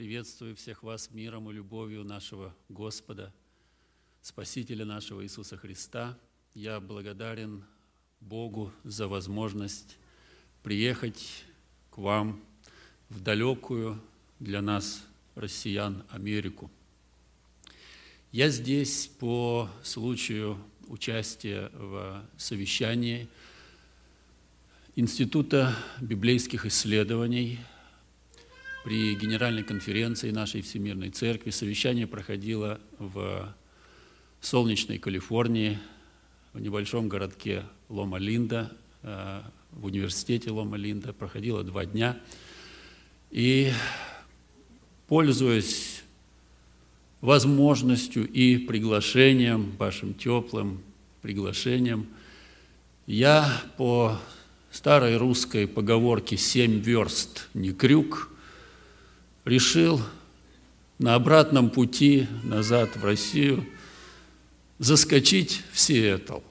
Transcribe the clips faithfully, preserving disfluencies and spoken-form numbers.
Приветствую всех вас миром и любовью нашего Господа, Спасителя нашего Иисуса Христа. Я благодарен Богу за возможность приехать к вам в далекую для нас, россиян, Америку. Я здесь по случаю участия в совещании Института библейских исследований при Генеральной конференции нашей Всемирной Церкви. Совещание проходило в солнечной Калифорнии, в небольшом городке Лома-Линда, в университете Лома-Линда. Проходило два дня. И, пользуясь возможностью и приглашением, вашим теплым приглашением, я по старой русской поговорке «семь верст не крюк» решил на обратном пути назад в Россию заскочить в Сиэтл.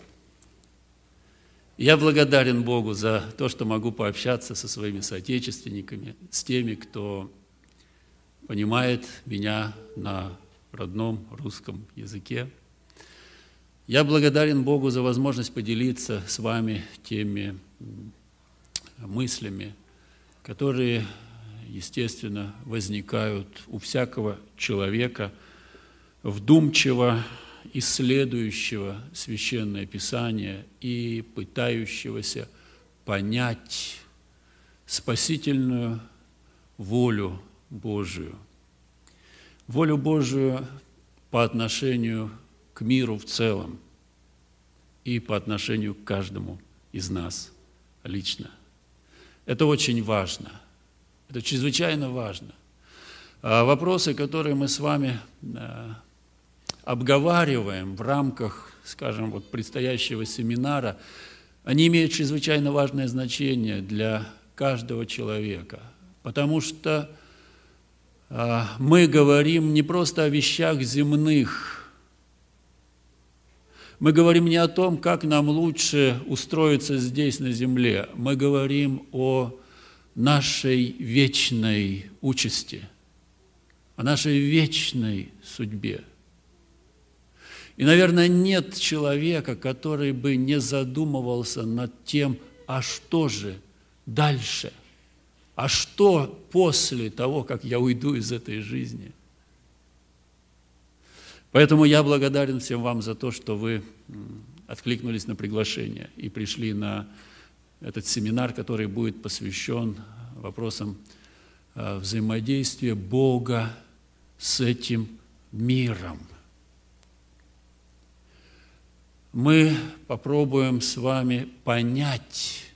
Я благодарен Богу за то, что могу пообщаться со своими соотечественниками, с теми, кто понимает меня на родном русском языке. Я благодарен Богу за возможность поделиться с вами теми мыслями, которые, естественно, возникают у всякого человека, вдумчиво исследующего Священное Писание и пытающегося понять спасительную волю Божию. Волю Божию по отношению к миру в целом и по отношению к каждому из нас лично. Это очень важно. Это чрезвычайно важно. Вопросы, которые мы с вами обговариваем в рамках, скажем, вот предстоящего семинара, они имеют чрезвычайно важное значение для каждого человека, потому что мы говорим не просто о вещах земных, мы говорим не о том, как нам лучше устроиться здесь, на земле, мы говорим о нашей вечной участи, о нашей вечной судьбе. И, наверное, нет человека, который бы не задумывался над тем, а что же дальше, а что после того, как я уйду из этой жизни. Поэтому я благодарен всем вам за то, что вы откликнулись на приглашение и пришли на этот семинар, который будет посвящен вопросам взаимодействия Бога с этим миром. Мы попробуем с вами понять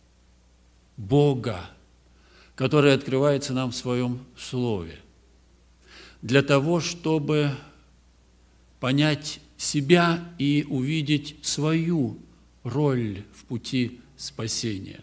Бога, который открывается нам в Своем Слове, для того, чтобы понять себя и увидеть свою роль в пути спасения.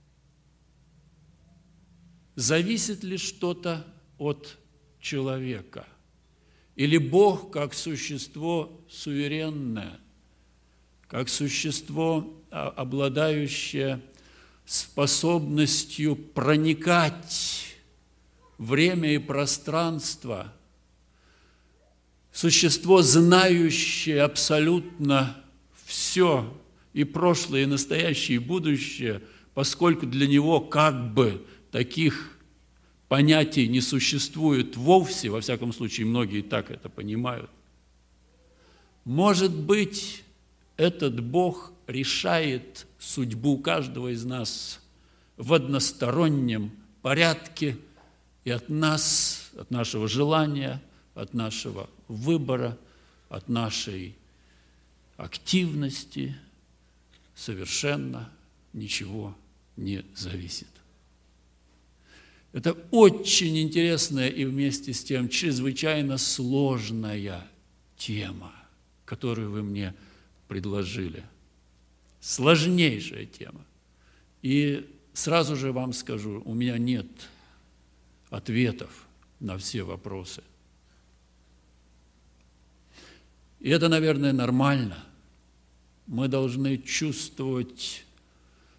Зависит ли что-то от человека? Или Бог, как существо суверенное, как существо, обладающее способностью проникать в время и пространство, существо, знающее абсолютно все, и прошлое, и настоящее, и будущее, поскольку для него как бы таких понятий не существует вовсе, во всяком случае, многие так это понимают. Может быть, этот Бог решает судьбу каждого из нас в одностороннем порядке, и от нас, от нашего желания, от нашего выбора, от нашей активности совершенно ничего не зависит. Это очень интересная и вместе с тем чрезвычайно сложная тема, которую вы мне предложили. Сложнейшая тема. И сразу же вам скажу, у меня нет ответов на все вопросы. И это, наверное, нормально. Мы должны чувствовать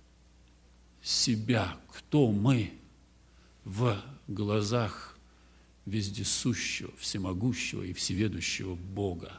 себя, кто мы в глазах вездесущего, всемогущего и всеведущего Бога.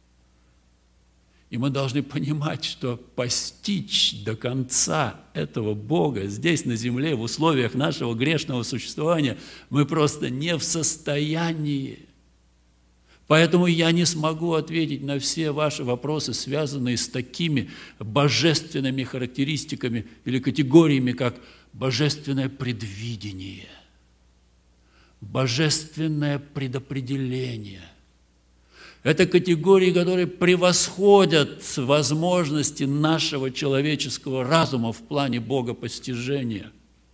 И мы должны понимать, что постичь до конца этого Бога здесь, на земле, в условиях нашего грешного существования, мы просто не в состоянии. Поэтому я не смогу ответить на все ваши вопросы, связанные с такими божественными характеристиками или категориями, как божественное предвидение, божественное предопределение. Это категории, которые превосходят возможности нашего человеческого разума в плане богопостижения.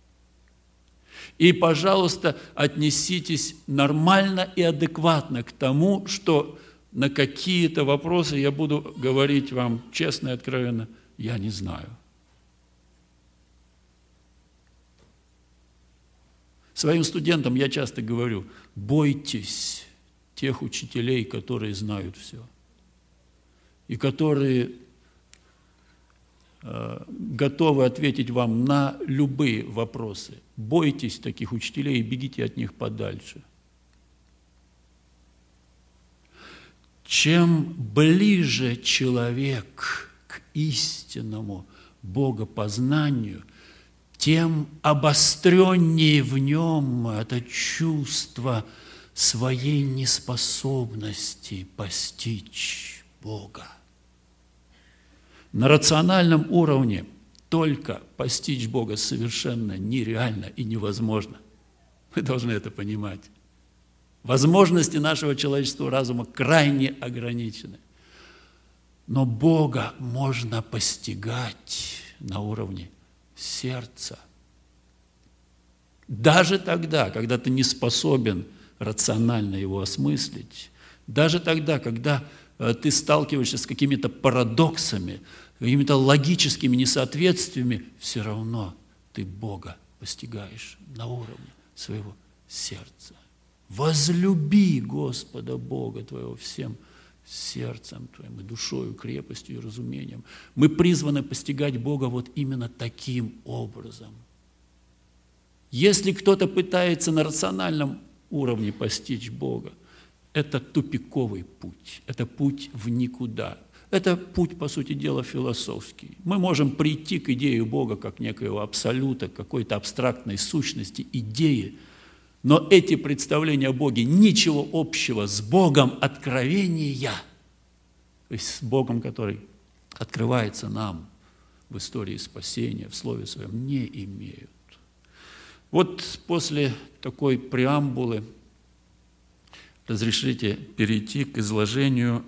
И, пожалуйста, отнеситесь нормально и адекватно к тому, что на какие-то вопросы я буду говорить вам честно и откровенно, я не знаю. Своим студентам я часто говорю, бойтесь тех учителей, которые знают все, и которые э, готовы ответить вам на любые вопросы. Бойтесь таких учителей и бегите от них подальше. Чем ближе человек к истинному богопознанию, тем обостреннее в нем это чувство своей неспособности постичь Бога. На рациональном уровне только постичь Бога совершенно нереально и невозможно. Вы должны это понимать. Возможности нашего человеческого разума крайне ограничены. Но Бога можно постигать на уровне сердца. Даже тогда, когда ты не способен рационально его осмыслить, даже тогда, когда ты сталкиваешься с какими-то парадоксами, какими-то логическими несоответствиями, все равно ты Бога постигаешь на уровне своего сердца. Возлюби Господа Бога твоего всем сердцем твоим, и душою, крепостью и разумением. Мы призваны постигать Бога вот именно таким образом. Если кто-то пытается на рациональном уровне постичь Бога, это тупиковый путь, это путь в никуда. Это путь, по сути дела, философский. Мы можем прийти к идее Бога как некоего абсолюта, какой-то абстрактной сущности, идеи, но эти представления о Боге ничего общего с Богом откровения, то есть с Богом, который открывается нам в истории спасения, в Слове Своем, не имеют. Вот после такой преамбулы разрешите перейти к изложению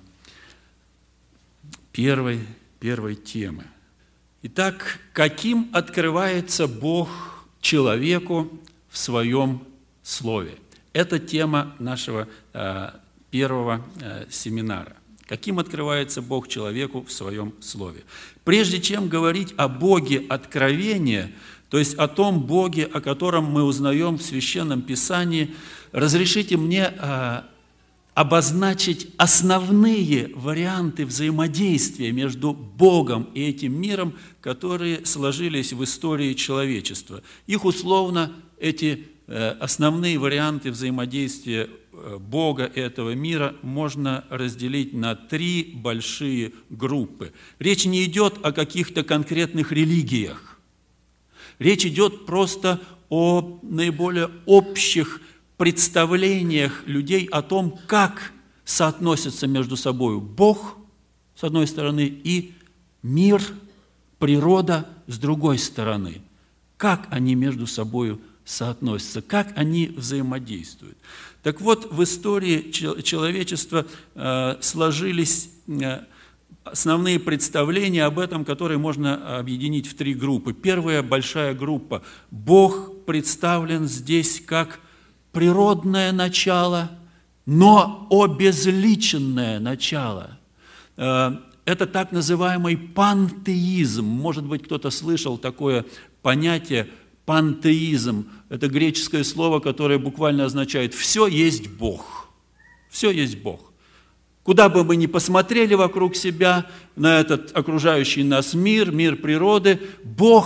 первой, первой темы. Итак, каким открывается Бог человеку в Своем Слове? Это тема нашего первого семинара. Каким открывается Бог человеку в Своем Слове? Прежде чем говорить о Боге откровения, то есть о том Боге, о котором мы узнаем в Священном Писании, разрешите мне а, обозначить основные варианты взаимодействия между Богом и этим миром, которые сложились в истории человечества. Их условно, эти э, основные варианты взаимодействия Бога и этого мира можно разделить на три большие группы. Речь не идет о каких-то конкретных религиях. Речь идет просто о наиболее общих представлениях людей о том, как соотносятся между собой Бог, с одной стороны, и мир, природа, с другой стороны. Как они между собой соотносятся, как они взаимодействуют. Так вот, в истории человечества сложились основные представления об этом, которые можно объединить в три группы. Первая большая группа. Бог представлен здесь как природное начало, но обезличенное начало. Это так называемый пантеизм. Может быть, кто-то слышал такое понятие пантеизм. Это греческое слово, которое буквально означает «все есть Бог». Все есть Бог. Куда бы мы ни посмотрели вокруг себя, на этот окружающий нас мир, мир природы, Бог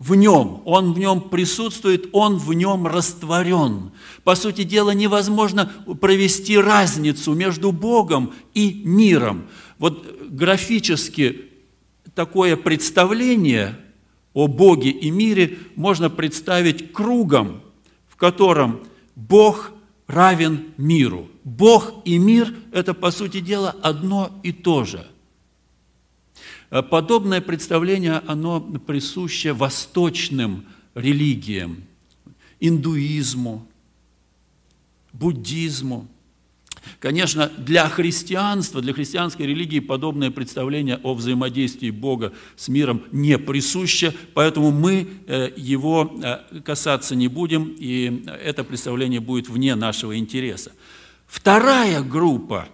в нем, он в нем присутствует, он в нем растворен. По сути дела, невозможно провести разницу между Богом и миром. Вот графически такое представление о Боге и мире можно представить кругом, в котором Бог равен миру. Бог и мир – это, по сути дела, одно и то же. Подобное представление, оно присуще восточным религиям, индуизму, буддизму. Конечно, для христианства, для христианской религии подобное представление о взаимодействии Бога с миром не присуще, поэтому мы его касаться не будем, и это представление будет вне нашего интереса. Вторая группа,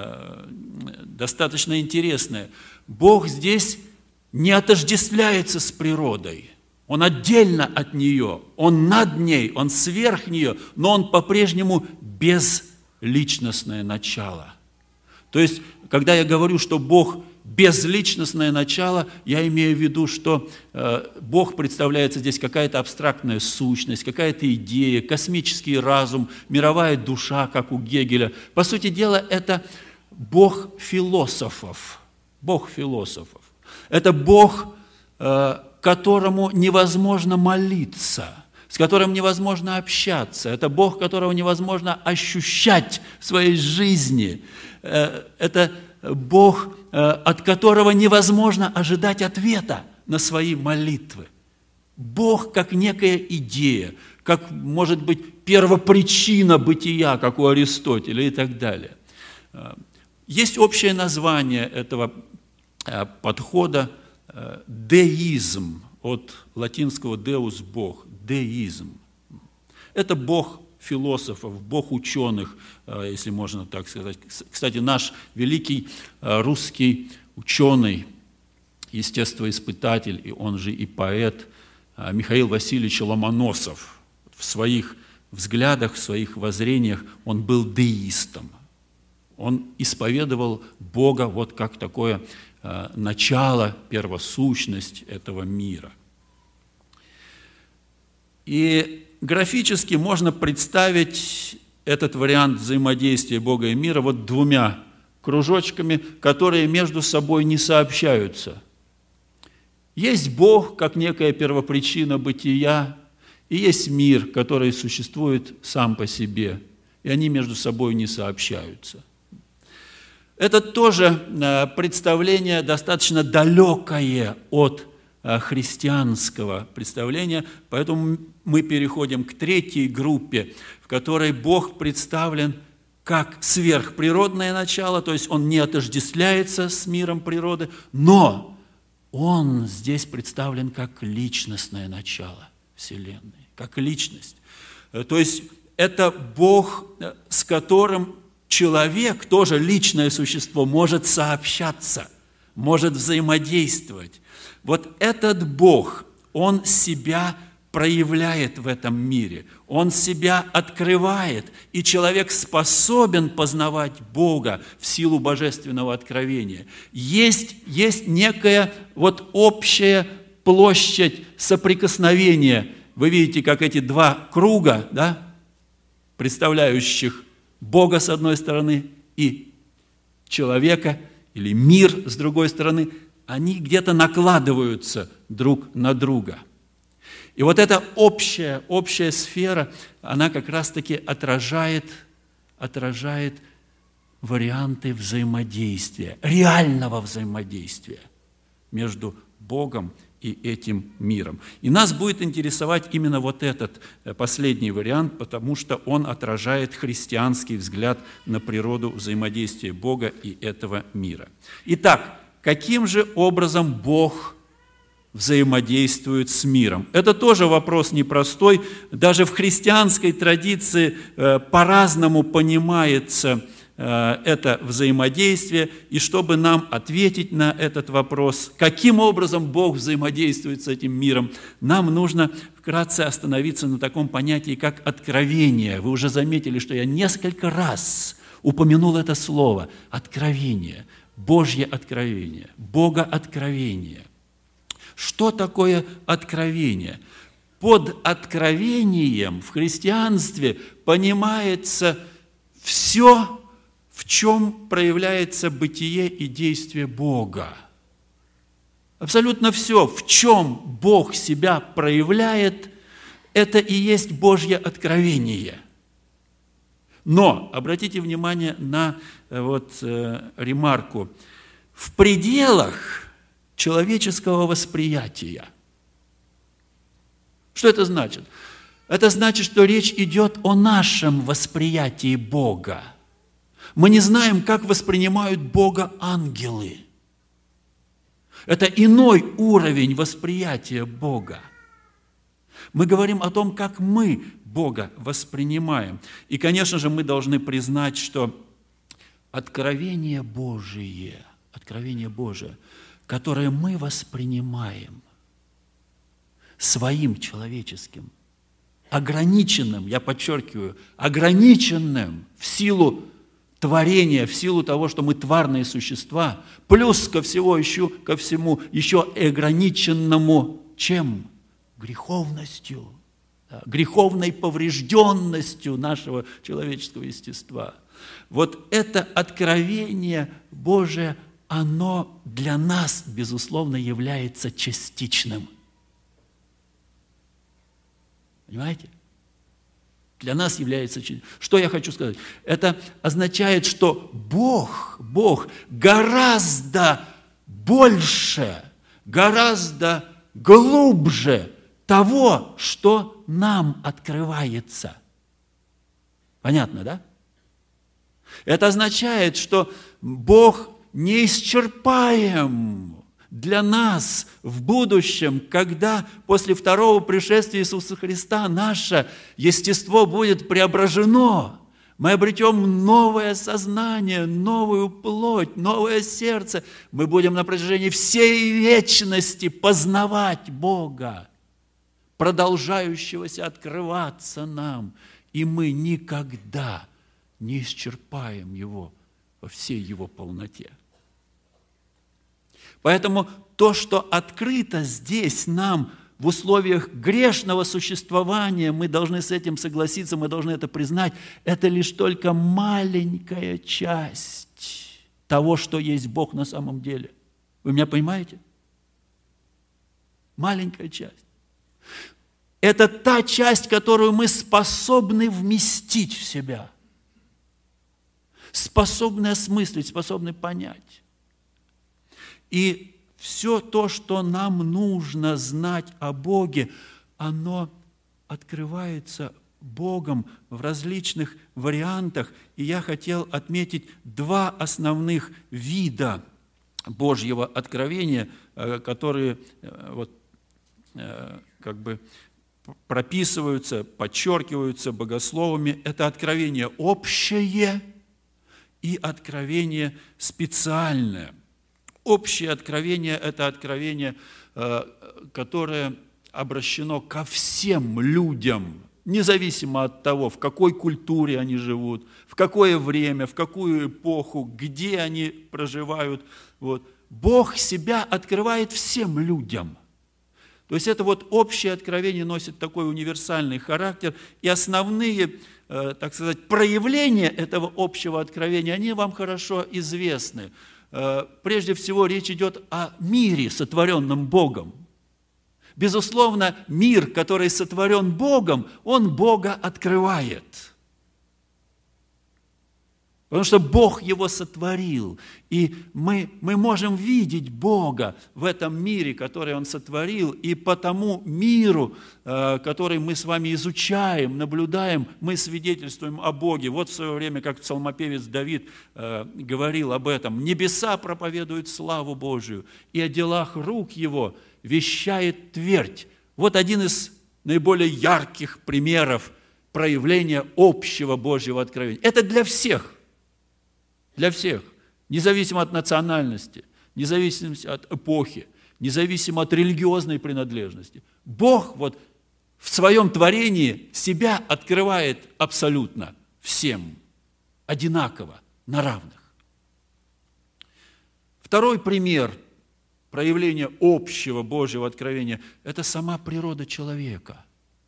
достаточно интересная. Бог здесь не отождествляется с природой. Он отдельно от нее, Он над ней, Он сверх нее, но Он по-прежнему безличностное начало. То есть, когда я говорю, что Бог безличностное начало, я имею в виду, что э, Бог представляется здесь какая-то абстрактная сущность, какая-то идея, космический разум, мировая душа, как у Гегеля. По сути дела, это Бог философов. Бог философов. Это Бог, э, которому невозможно молиться, с которым невозможно общаться. Это Бог, которого невозможно ощущать в своей жизни. Э, это Бог, э, от которого невозможно ожидать ответа на свои молитвы. Бог как некая идея, как, может быть, первопричина бытия, как у Аристотеля и так далее. Есть общее название этого подхода – деизм, от латинского «deus» – Бог, деизм. Это Бог философов, Бог ученых, если можно так сказать. Кстати, наш великий русский ученый, естествоиспытатель, и он же и поэт Михаил Васильевич Ломоносов в своих взглядах, в своих воззрениях, он был деистом. Он исповедовал Бога вот как такое э, начало, первосущность этого мира. И графически можно представить этот вариант взаимодействия Бога и мира вот двумя кружочками, которые между собой не сообщаются. Есть Бог, как некая первопричина бытия, и есть мир, который существует сам по себе, и они между собой не сообщаются. Это тоже представление достаточно далекое от христианского представления, поэтому мы переходим к третьей группе, в которой Бог представлен как сверхприродное начало, то есть Он не отождествляется с миром природы, но Он здесь представлен как личностное начало Вселенной, как личность. То есть это Бог, с которым человек, тоже личное существо, может сообщаться, может взаимодействовать. Вот этот Бог, Он себя проявляет в этом мире, Он себя открывает, и человек способен познавать Бога в силу божественного откровения. Есть, есть некая вот общая площадь соприкосновения. Вы видите, как эти два круга, да, представляющих Бога с одной стороны и человека или мир с другой стороны, они где-то накладываются друг на друга. И вот эта общая, общая сфера, она как раз-таки отражает, отражает варианты взаимодействия, реального взаимодействия между Богом и этим миром. И нас будет интересовать именно вот этот последний вариант, потому что он отражает христианский взгляд на природу взаимодействия Бога и этого мира. Итак, каким же образом Бог взаимодействует с миром? Это тоже вопрос непростой. Даже в христианской традиции по-разному понимается это взаимодействие, и чтобы нам ответить на этот вопрос, каким образом Бог взаимодействует с этим миром, нам нужно вкратце остановиться на таком понятии, как откровение. Вы уже заметили, что я несколько раз упомянул это слово – откровение, Божье откровение, Бога откровение. Что такое откровение? Под откровением в христианстве понимается все, в чем проявляется бытие и действие Бога. Абсолютно все, в чем Бог себя проявляет, это и есть Божье откровение. Но, обратите внимание на вот, э, ремарку, в пределах человеческого восприятия. Что это значит? Это значит, что речь идет о нашем восприятии Бога. Мы не знаем, как воспринимают Бога ангелы. Это иной уровень восприятия Бога. Мы говорим о том, как мы Бога воспринимаем. И, конечно же, мы должны признать, что откровение Божие, откровение Божие, которое мы воспринимаем своим человеческим, ограниченным, я подчеркиваю, ограниченным в силу творения, в силу того, что мы тварные существа, плюс ко всего еще, ко всему еще ограниченному чем? Греховностью, да, греховной поврежденностью нашего человеческого естества. Вот это откровение Божие, оно для нас, безусловно, является частичным. Понимаете? Для нас является... Что я хочу сказать? Это означает, что Бог, Бог гораздо больше, гораздо глубже того, что нам открывается. Понятно, да? Это означает, что Бог неисчерпаем для нас в будущем, когда после второго пришествия Иисуса Христа наше естество будет преображено. Мы обретем новое сознание, новую плоть, новое сердце. Мы будем на протяжении всей вечности познавать Бога, продолжающегося открываться нам. И мы никогда не исчерпаем Его во всей Его полноте. Поэтому то, что открыто здесь нам в условиях грешного существования, мы должны с этим согласиться, мы должны это признать, это лишь только маленькая часть того, что есть Бог на самом деле. Вы меня понимаете? Маленькая часть. Это та часть, которую мы способны вместить в себя, способны осмыслить, способны понять. И все то, что нам нужно знать о Боге, оно открывается Богом в различных вариантах. И я хотел отметить два основных вида Божьего откровения, которые вот, как бы прописываются, подчеркиваются богословами. Это откровение общее и откровение специальное. Общее откровение – это откровение, которое обращено ко всем людям, независимо от того, в какой культуре они живут, в какое время, в какую эпоху, где они проживают. Вот. Бог себя открывает всем людям. То есть это вот общее откровение носит такой универсальный характер, и основные, так сказать, проявления этого общего откровения, они вам хорошо известны. Прежде всего, речь идет о мире, сотворенном Богом. Безусловно, мир, который сотворен Богом, он Бога открывает. Потому что Бог его сотворил. И мы, мы можем видеть Бога в этом мире, который Он сотворил. И по тому миру, который мы с вами изучаем, наблюдаем, мы свидетельствуем о Боге. Вот в свое время, как псалмопевец Давид говорил об этом. «Небеса проповедуют славу Божию, и о делах рук Его вещает твердь». Вот один из наиболее ярких примеров проявления общего Божьего откровения. Это для всех. Для всех, независимо от национальности, независимо от эпохи, независимо от религиозной принадлежности. Бог вот в своем творении себя открывает абсолютно всем, одинаково, на равных. Второй пример проявление общего Божьего откровения – это сама природа человека.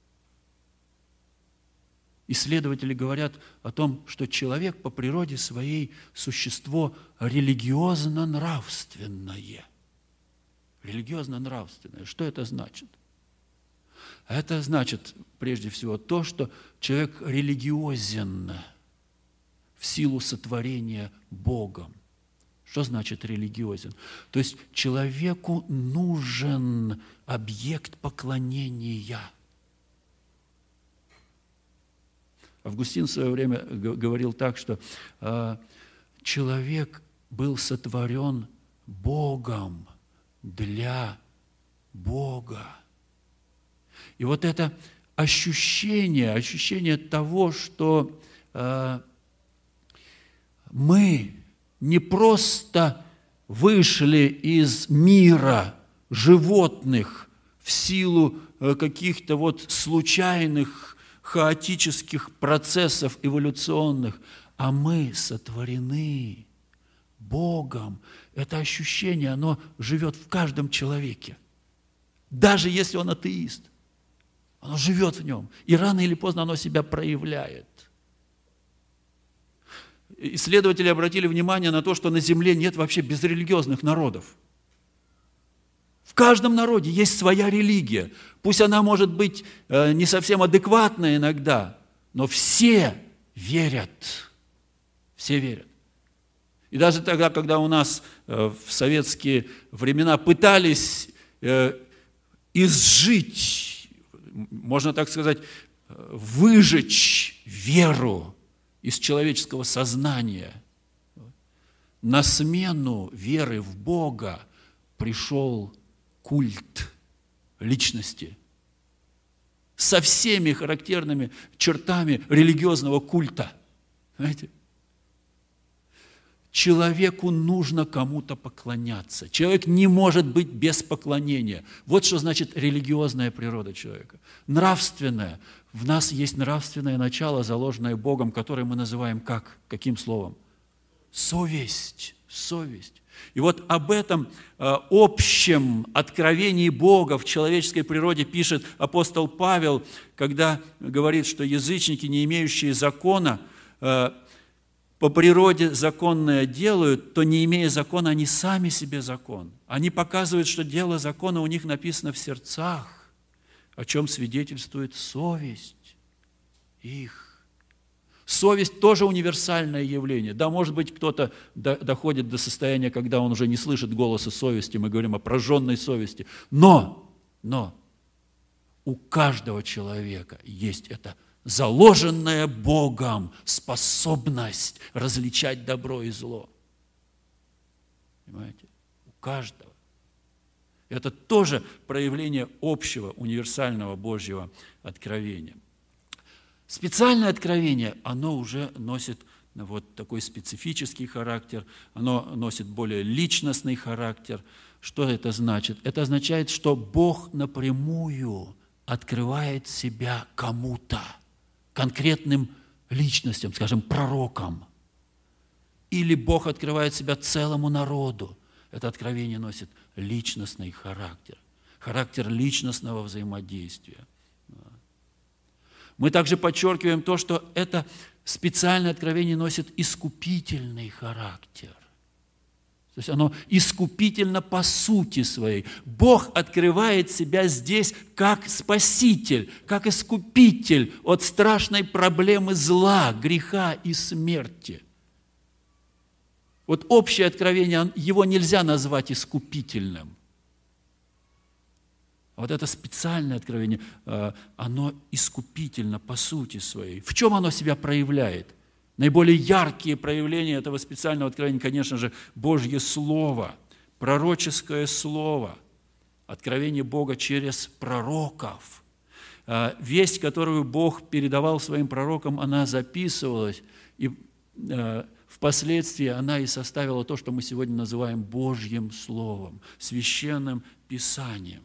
Исследователи говорят о том, что человек по природе своей существо религиозно-нравственное. Религиозно-нравственное. Что это значит? Это значит, прежде всего, то, что человек религиозен в силу сотворения Богом. Что значит религиозен? То есть человеку нужен объект поклонения. Августин в свое время говорил так, что э, человек был сотворен Богом для Бога. И вот это ощущение, ощущение того, что э, мы не просто вышли из мира животных в силу э, каких-то вот случайных хаотических процессов эволюционных, а мы сотворены Богом. Это ощущение, оно живет в каждом человеке. Даже если он атеист, оно живет в нем. И рано или поздно оно себя проявляет. Исследователи обратили внимание на то, что на Земле нет вообще безрелигиозных народов. В каждом народе есть своя религия. Пусть она может быть не совсем адекватная иногда, но все верят. Все верят. И даже тогда, когда у нас в советские времена пытались изжить, можно так сказать, выжечь веру из человеческого сознания, на смену веры в Бога пришел культ личности со всеми характерными чертами религиозного культа. Знаете? Человеку нужно кому-то поклоняться. Человек не может быть без поклонения. Вот что значит религиозная природа человека. Нравственная. В нас есть нравственное начало, заложенное Богом, которое мы называем как? Каким словом? Совесть. Совесть. И вот об этом э, общем откровении Бога в человеческой природе пишет апостол Павел, когда говорит, что язычники, не имеющие закона, э, по природе законное делают, то, не имея закона, они сами себе закон. Они показывают, что дело закона у них написано в сердцах, о чем свидетельствует совесть их. Совесть тоже универсальное явление. Да, может быть, кто-то доходит до состояния, когда он уже не слышит голоса совести, мы говорим о прожженной совести. Но, но у каждого человека есть это заложенная Богом способность различать добро и зло. Понимаете? У каждого. Это тоже проявление общего, универсального Божьего откровения. Специальное откровение, оно уже носит вот такой специфический характер, оно носит более личностный характер. Что это значит? Это означает, что Бог напрямую открывает себя кому-то, конкретным личностям, скажем, пророкам. Или Бог открывает себя целому народу. Это откровение носит личностный характер, характер личностного взаимодействия. Мы также подчеркиваем то, что это специальное откровение носит искупительный характер. То есть оно искупительно по сути своей. Бог открывает себя здесь как спаситель, как искупитель от страшной проблемы зла, греха и смерти. Вот общее откровение, его нельзя назвать искупительным. Вот это специальное откровение, оно искупительно по сути своей. В чем оно себя проявляет? Наиболее яркие проявления этого специального откровения, конечно же, Божье Слово, пророческое Слово, откровение Бога через пророков. Весть, которую Бог передавал своим пророкам, она записывалась, и впоследствии она и составила то, что мы сегодня называем Божьим Словом, священным Писанием.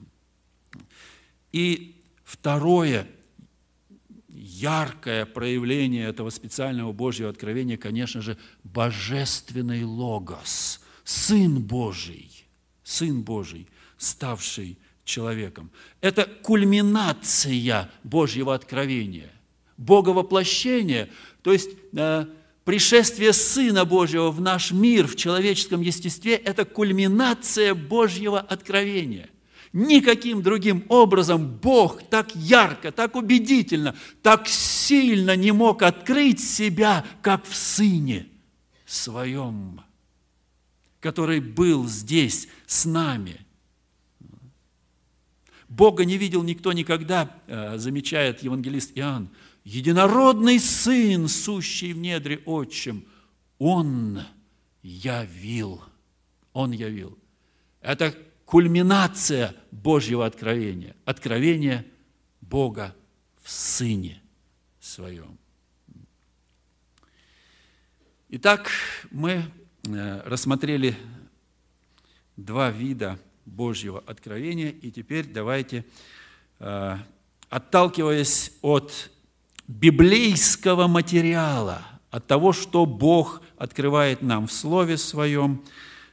И второе яркое проявление этого специального Божьего откровения, конечно же, божественный Логос, Сын Божий. Сын Божий, ставший человеком. Это кульминация Божьего откровения. Боговоплощение, то есть э, пришествие Сына Божьего в наш мир, в человеческом естестве, это кульминация Божьего откровения. Никаким другим образом Бог так ярко, так убедительно, так сильно не мог открыть себя, как в Сыне Своем, который был здесь с нами. Бога не видел никто никогда, замечает евангелист Иоанн. Единородный Сын, сущий в недре Отчим, Он явил. Он явил. Это кульминация Божьего откровения. Откровение Бога в Сыне Своем. Итак, мы рассмотрели два вида Божьего откровения, и теперь давайте, отталкиваясь от библейского материала, от того, что Бог открывает нам в Слове Своем,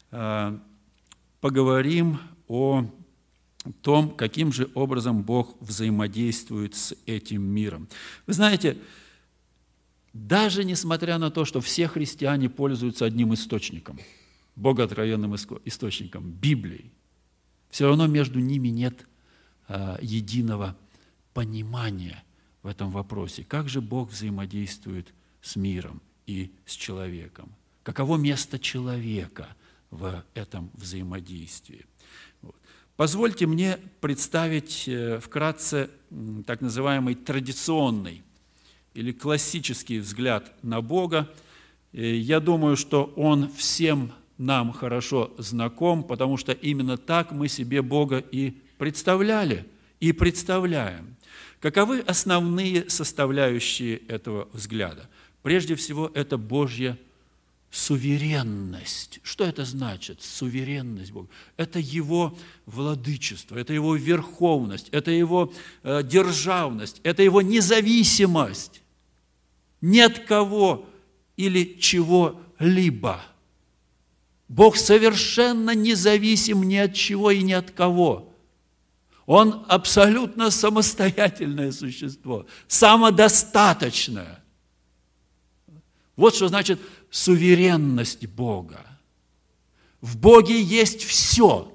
поговорим о том, каким же образом Бог взаимодействует с этим миром. Вы знаете, даже несмотря на то, что все христиане пользуются одним источником, богооткровенным источником, Библией, все равно между ними нет единого понимания в этом вопросе. Как же Бог взаимодействует с миром и с человеком? Каково место человека в этом взаимодействии? Вот. Позвольте мне представить вкратце так называемый традиционный или классический взгляд на Бога. Я думаю, что он всем нам хорошо знаком, потому что именно так мы себе Бога и представляли, и представляем. Каковы основные составляющие этого взгляда? Прежде всего, это Божья суверенность. Что это значит, суверенность Бога? Это Его владычество, это Его верховность, это Его э, державность, это Его независимость ни от кого или чего-либо. Бог совершенно независим ни от чего и ни от кого. Он абсолютно самостоятельное существо, самодостаточное. Вот что значит суверенность Бога. В Боге есть все.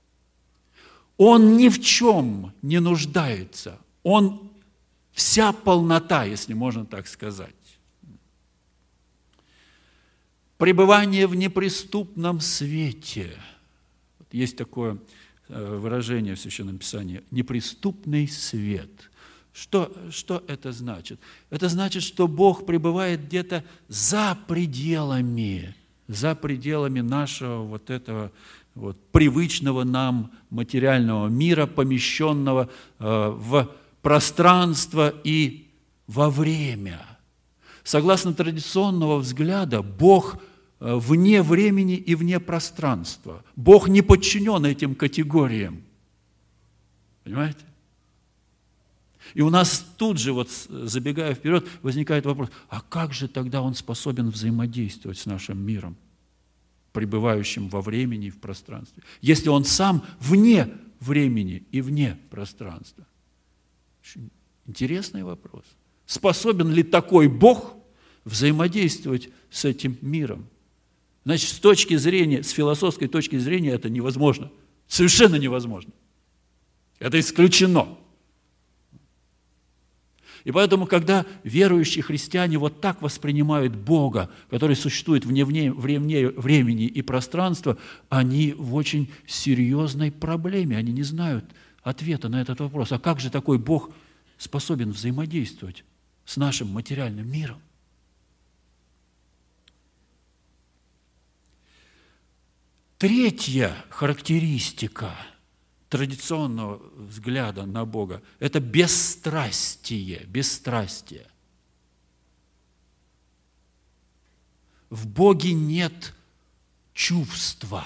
Он ни в чем не нуждается. Он вся полнота, если можно так сказать. Пребывание в неприступном свете. Есть такое выражение в Священном Писании – неприступный свет. Что, что это значит? Это значит, что Бог пребывает где-то за пределами, за пределами нашего вот этого вот привычного нам материального мира, помещенного в пространство и во время. Согласно традиционного взгляда, Бог вне времени и вне пространства. Бог не подчинен этим категориям. Понимаете? И у нас тут же, вот, забегая вперед, возникает вопрос, а как же тогда Он способен взаимодействовать с нашим миром, пребывающим во времени и в пространстве, если Он сам вне времени и вне пространства? Интересный вопрос. Способен ли такой Бог взаимодействовать с этим миром? Значит, с точки зрения, с философской точки зрения это невозможно. Совершенно невозможно. Это исключено. И поэтому, когда верующие христиане вот так воспринимают Бога, который существует вне времени и пространства, они в очень серьезной проблеме. Они не знают ответа на этот вопрос. А как же такой Бог способен взаимодействовать с нашим материальным миром? Третья характеристика традиционного взгляда на Бога – это бесстрастие, бесстрастие. В Боге нет чувства,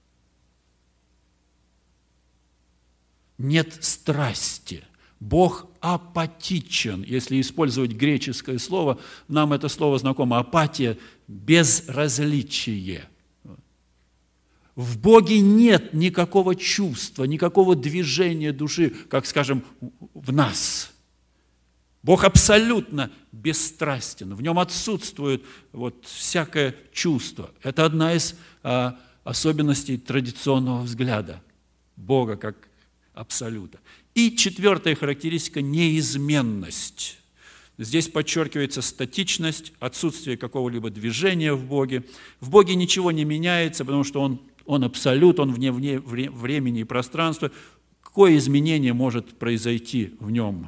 нет страсти. Бог апатичен, если использовать греческое слово, нам это слово знакомо, апатия – безразличие. В Боге нет никакого чувства, никакого движения души, как, скажем, в нас. Бог абсолютно бесстрастен, в нем отсутствует вот всякое чувство. Это одна из а, особенностей традиционного взгляда Бога как абсолюта. И четвертая характеристика – неизменность. Здесь подчеркивается статичность, отсутствие какого-либо движения в Боге. В Боге ничего не меняется, потому что Он, он абсолют, Он вне, вне времени и пространства. Какое изменение может произойти в Нем?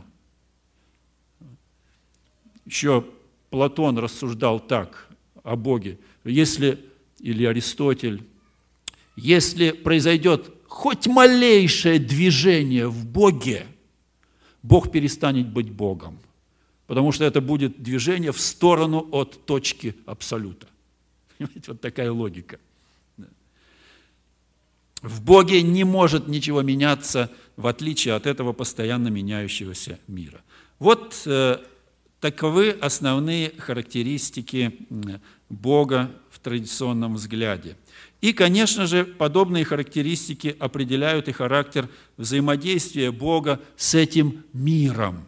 Еще Платон рассуждал так о Боге. Если, или Аристотель, если произойдет хоть малейшее движение в Боге, Бог перестанет быть Богом, потому что это будет движение в сторону от точки абсолюта. Понимаете, вот такая логика. В Боге не может ничего меняться, в отличие от этого постоянно меняющегося мира. Вот э, таковы основные характеристики Бога в традиционном взгляде. И, конечно же, подобные характеристики определяют и характер взаимодействия Бога с этим миром.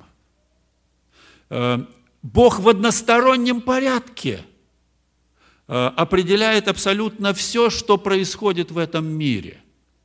Бог в одностороннем порядке определяет абсолютно все, что происходит в этом мире.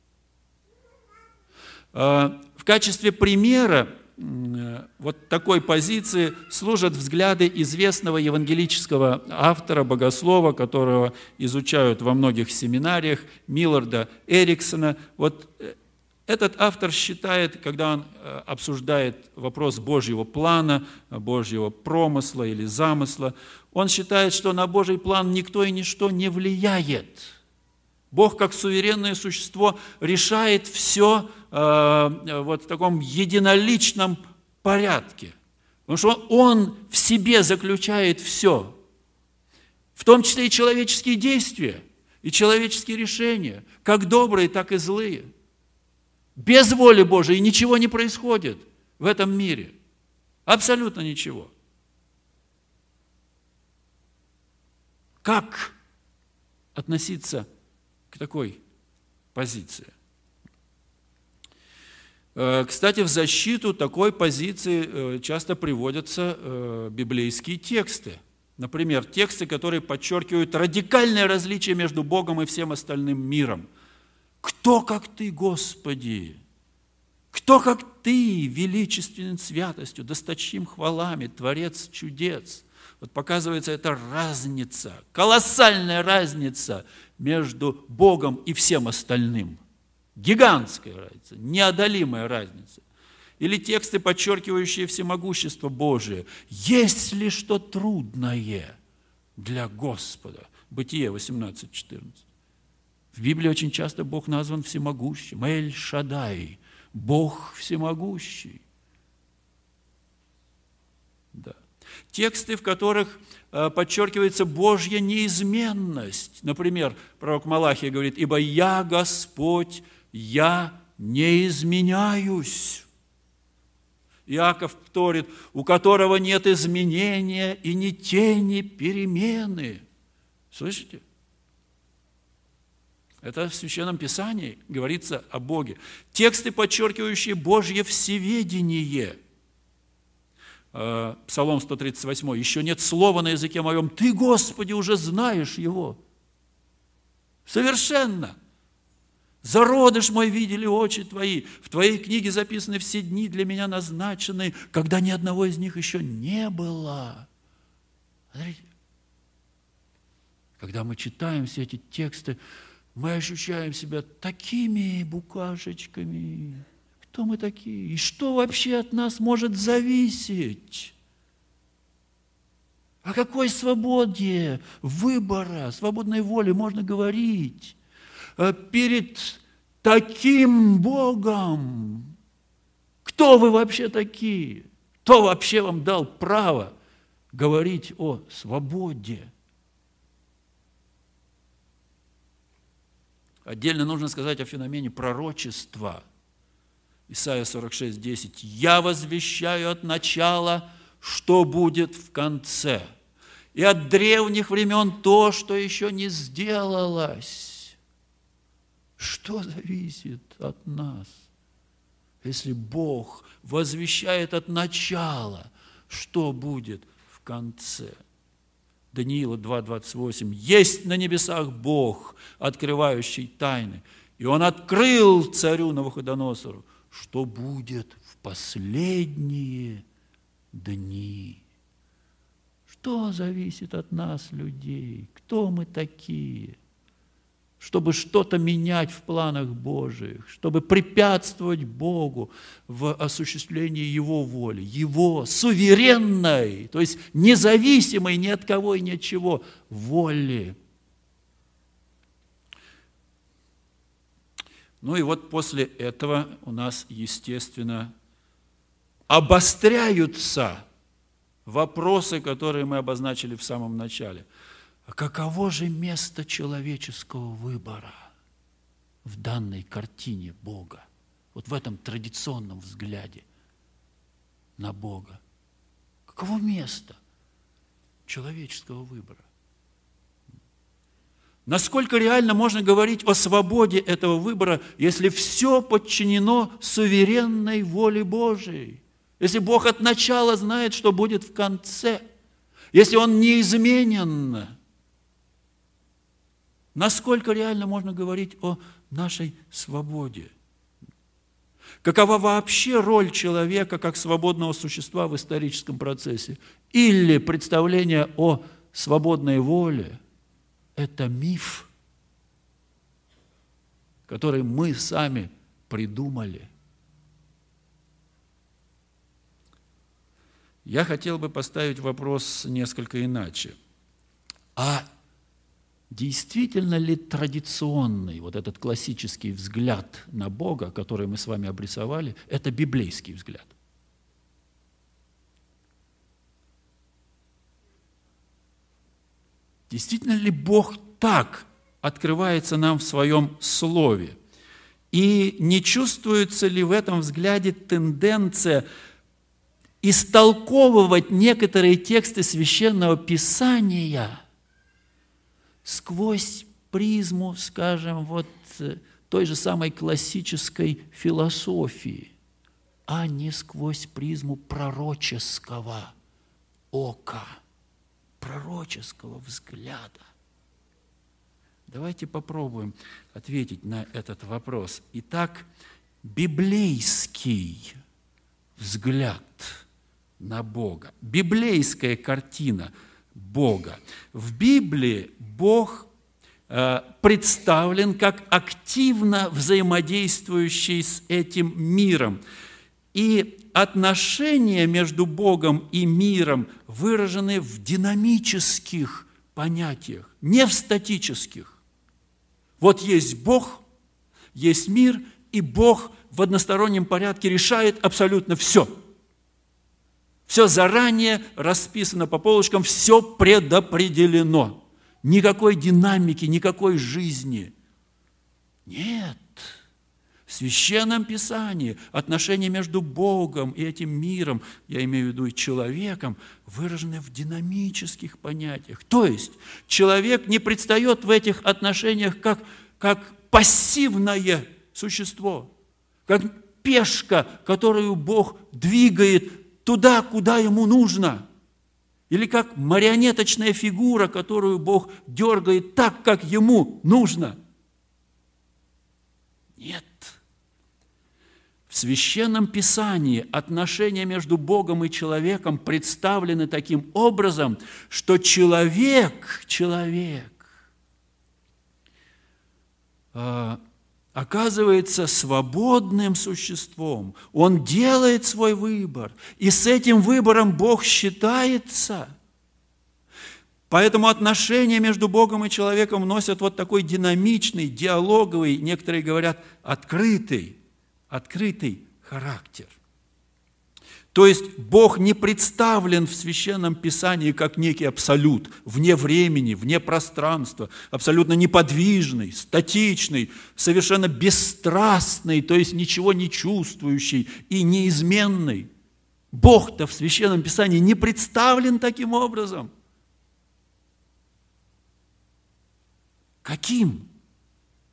В качестве примера вот такой позиции служат взгляды известного евангелического автора, богослова, которого изучают во многих семинариях, Милларда Эриксона. Вот этот автор считает, когда он обсуждает вопрос Божьего плана, Божьего промысла или замысла, он считает, что на Божий план никто и ничто не влияет. Бог, как суверенное существо, решает все э, вот в таком единоличном порядке. Потому что Он в себе заключает все, в том числе и человеческие действия, и человеческие решения, как добрые, так и злые. Без воли Божией ничего не происходит в этом мире. Абсолютно ничего. Как относиться к такой позиции? Кстати, в защиту такой позиции часто приводятся библейские тексты. Например, тексты, которые подчеркивают радикальное различие между Богом и всем остальным миром. «Кто, как Ты, Господи? Кто, как Ты, величественен святостью, досточим хвалами, Творец чудес?» Вот показывается эта разница, колоссальная разница между Богом и всем остальным. Гигантская разница, неодолимая разница. Или тексты, подчеркивающие всемогущество Божие. «Есть ли что трудное для Господа?» Бытие восемнадцать четырнадцать. В Библии очень часто Бог назван всемогущим. Эль-Шадай, Бог всемогущий. Да. Тексты, в которых подчеркивается Божья неизменность. Например, пророк Малахия говорит: «Ибо я Господь, я не изменяюсь». Иаков вторит: «У которого нет изменения и ни тени перемены». Слышите? Это в Священном Писании говорится о Боге. Тексты, подчеркивающие Божье всеведение. Псалом сто тридцать восемь. «Еще нет слова на языке моем, Ты, Господи, уже знаешь его». Совершенно. «Зародыш мой видели очи Твои, в Твоей книге записаны все дни для меня назначенные, когда ни одного из них еще не было». Смотрите, когда мы читаем все эти тексты, мы ощущаем себя такими букашечками. Кто мы такие? И что вообще от нас может зависеть? О какой свободе выбора, свободной воли можно говорить перед таким Богом? Кто вы вообще такие? Кто вообще вам дал право говорить о свободе? Отдельно нужно сказать о феномене пророчества. Исайя сорок шесть десять. «Я возвещаю от начала, что будет в конце, и от древних времен то, что еще не сделалось». Что зависит от нас? Если Бог возвещает от начала, что будет в конце? Даниила два двадцать восемь. «Есть на небесах Бог, открывающий тайны, и Он открыл царю Навуходоносору, что будет в последние дни». Что зависит от нас, людей? Кто мы такие? Чтобы что-то менять в планах Божиих, чтобы препятствовать Богу в осуществлении Его воли, Его суверенной, то есть независимой ни от кого и ни от чего воли. Ну и вот после этого у нас, естественно, обостряются вопросы, которые мы обозначили в самом начале. А каково же место человеческого выбора в данной картине Бога? Вот в этом традиционном взгляде на Бога. Каково место человеческого выбора? Насколько реально можно говорить о свободе этого выбора, если все подчинено суверенной воле Божией? Если Бог от начала знает, что будет в конце? Если Он неизменен? Насколько реально можно говорить о нашей свободе? Какова вообще роль человека как свободного существа в историческом процессе? Или представление о свободной воле – это миф, который мы сами придумали? Я хотел бы поставить вопрос несколько иначе. А действительно ли традиционный, вот этот классический взгляд на Бога, который мы с вами обрисовали, это библейский взгляд? Действительно ли Бог так открывается нам в Своем Слове? И не чувствуется ли в этом взгляде тенденция истолковывать некоторые тексты Священного Писания сквозь призму, скажем, вот той же самой классической философии, а не сквозь призму пророческого ока, пророческого взгляда? Давайте попробуем ответить на этот вопрос. Итак, библейский взгляд на Бога, библейская картина Бога. В Библии Бог э, представлен как активно взаимодействующий с этим миром. И отношения между Богом и миром выражены в динамических понятиях, не в статических. Вот есть Бог, есть мир, и Бог в одностороннем порядке решает абсолютно все. Все заранее расписано по полочкам, все предопределено. Никакой динамики, никакой жизни. Нет. В Священном Писании отношения между Богом и этим миром, я имею в виду и человеком, выражены в динамических понятиях. То есть человек не предстает в этих отношениях как, как пассивное существо, как пешка, которую Бог двигает туда, куда ему нужно, или как марионеточная фигура, которую Бог дергает так, как ему нужно. Нет. В Священном Писании отношения между Богом и человеком представлены таким образом, что человек, человек э, оказывается свободным существом. Он делает свой выбор, и с этим выбором Бог считается. Поэтому отношения между Богом и человеком носят вот такой динамичный, диалоговый, некоторые говорят, открытый, открытый характер. То есть Бог не представлен в Священном Писании как некий абсолют, вне времени, вне пространства, абсолютно неподвижный, статичный, совершенно бесстрастный, то есть ничего не чувствующий и неизменный. Бог-то в Священном Писании не представлен таким образом. Каким?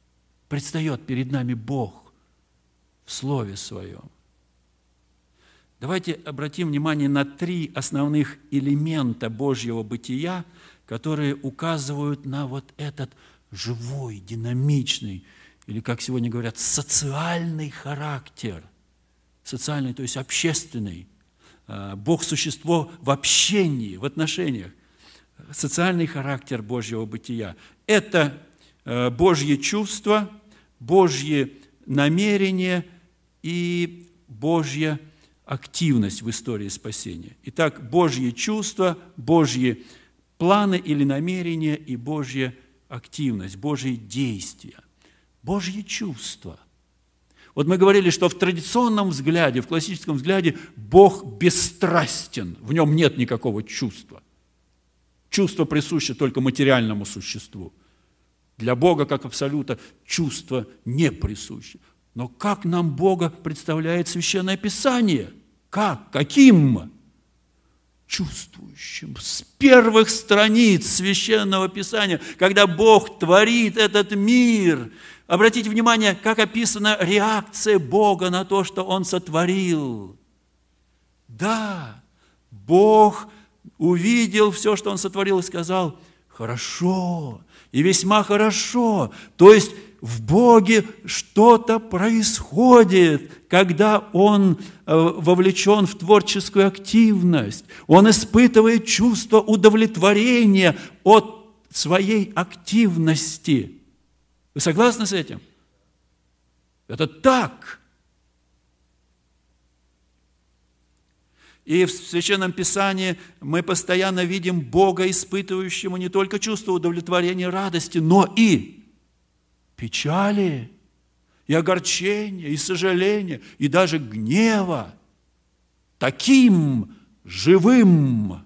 предстает перед нами Бог в Слове Своем. Давайте обратим внимание на три основных элемента Божьего бытия, которые указывают на вот этот живой, динамичный, или, как сегодня говорят, социальный характер. Социальный, то есть общественный. Бог – существо в общении, в отношениях. Социальный характер Божьего бытия. Это Божье чувство, Божье намерение и Божья активность в истории спасения. Итак, Божье чувство, Божьи планы или намерения и Божья активность, Божьи действия. Божье чувство. Вот мы говорили, что в традиционном взгляде, в классическом взгляде Бог бесстрастен, в нем нет никакого чувства. Чувство присуще только материальному существу. Для Бога, как абсолюта, чувство не присуще. Но как нам Бога представляет Священное Писание? Как? Каким? Чувствующим. С первых страниц Священного Писания, когда Бог творит этот мир. Обратите внимание, как описана реакция Бога на то, что Он сотворил. Да, Бог увидел все, что Он сотворил, и сказал: хорошо, и весьма хорошо. То есть в Боге что-то происходит, когда Он вовлечен в творческую активность. Он испытывает чувство удовлетворения от своей активности. Вы согласны с этим? Это так. И в Священном Писании мы постоянно видим Бога, испытывающего не только чувство удовлетворения, радости, но и печали, и огорчения, и сожаления, и даже гнева. Таким живым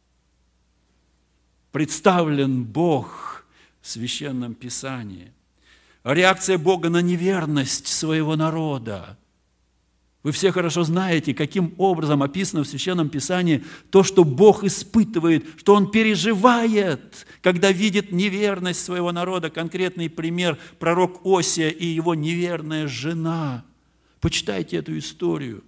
представлен Бог в Священном Писании. Реакция Бога на неверность своего народа. Вы все хорошо знаете, каким образом описано в Священном Писании то, что Бог испытывает, что Он переживает, когда видит неверность своего народа. Конкретный пример – пророк Осия и его неверная жена. Почитайте эту историю.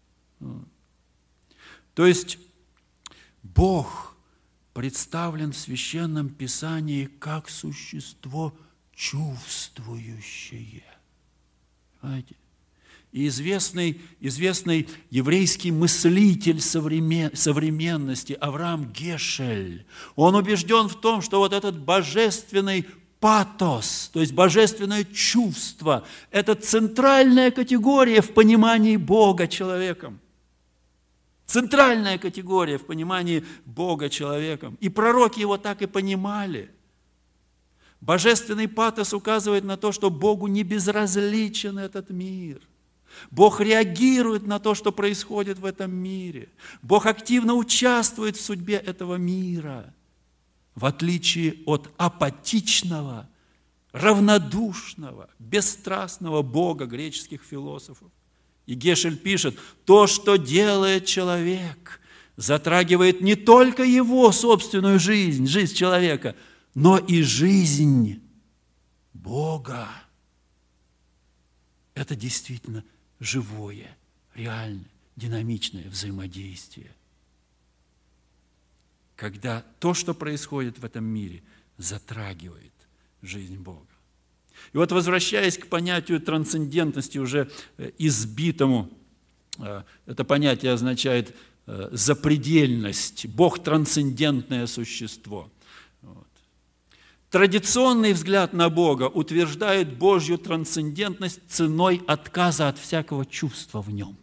То есть Бог представлен в Священном Писании как существо чувствующее. Понимаете? И известный, известный еврейский мыслитель современности Авраам Гешель, он убежден в том, что вот этот божественный патос, то есть божественное чувство, это центральная категория в понимании Бога человеком. Центральная категория в понимании Бога человеком. И пророки его так и понимали. Божественный патос указывает на то, что Богу не безразличен этот мир. Бог реагирует на то, что происходит в этом мире. Бог активно участвует в судьбе этого мира, в отличие от апатичного, равнодушного, бесстрастного Бога греческих философов. И Гешель пишет: то, что делает человек, затрагивает не только его собственную жизнь, жизнь человека, но и жизнь Бога. Это действительно живое, реальное, динамичное взаимодействие. Когда то, что происходит в этом мире, затрагивает жизнь Бога. И вот, возвращаясь к понятию трансцендентности, уже избитому, это понятие означает запредельность. Бог – трансцендентное существо. Вот. Традиционный взгляд на Бога утверждает Божью трансцендентность ценой отказа от всякого чувства в нем.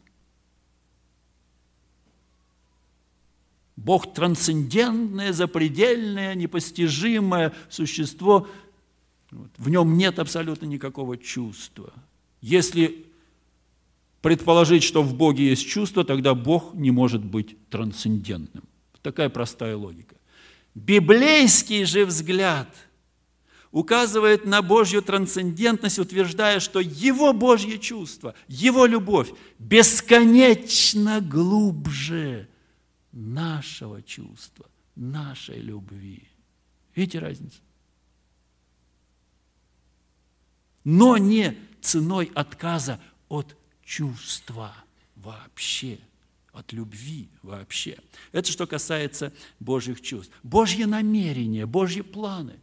Бог – трансцендентное, запредельное, непостижимое существо. В нем нет абсолютно никакого чувства. Если предположить, что в Боге есть чувство, тогда Бог не может быть трансцендентным. Такая простая логика. Библейский же взгляд указывает на Божью трансцендентность, утверждая, что Его Божье чувство, Его любовь бесконечно глубже нашего чувства, нашей любви. Видите разницу? но не ценой отказа от чувства вообще, от любви вообще. Это что касается Божьих чувств. Божьи намерения, Божьи планы.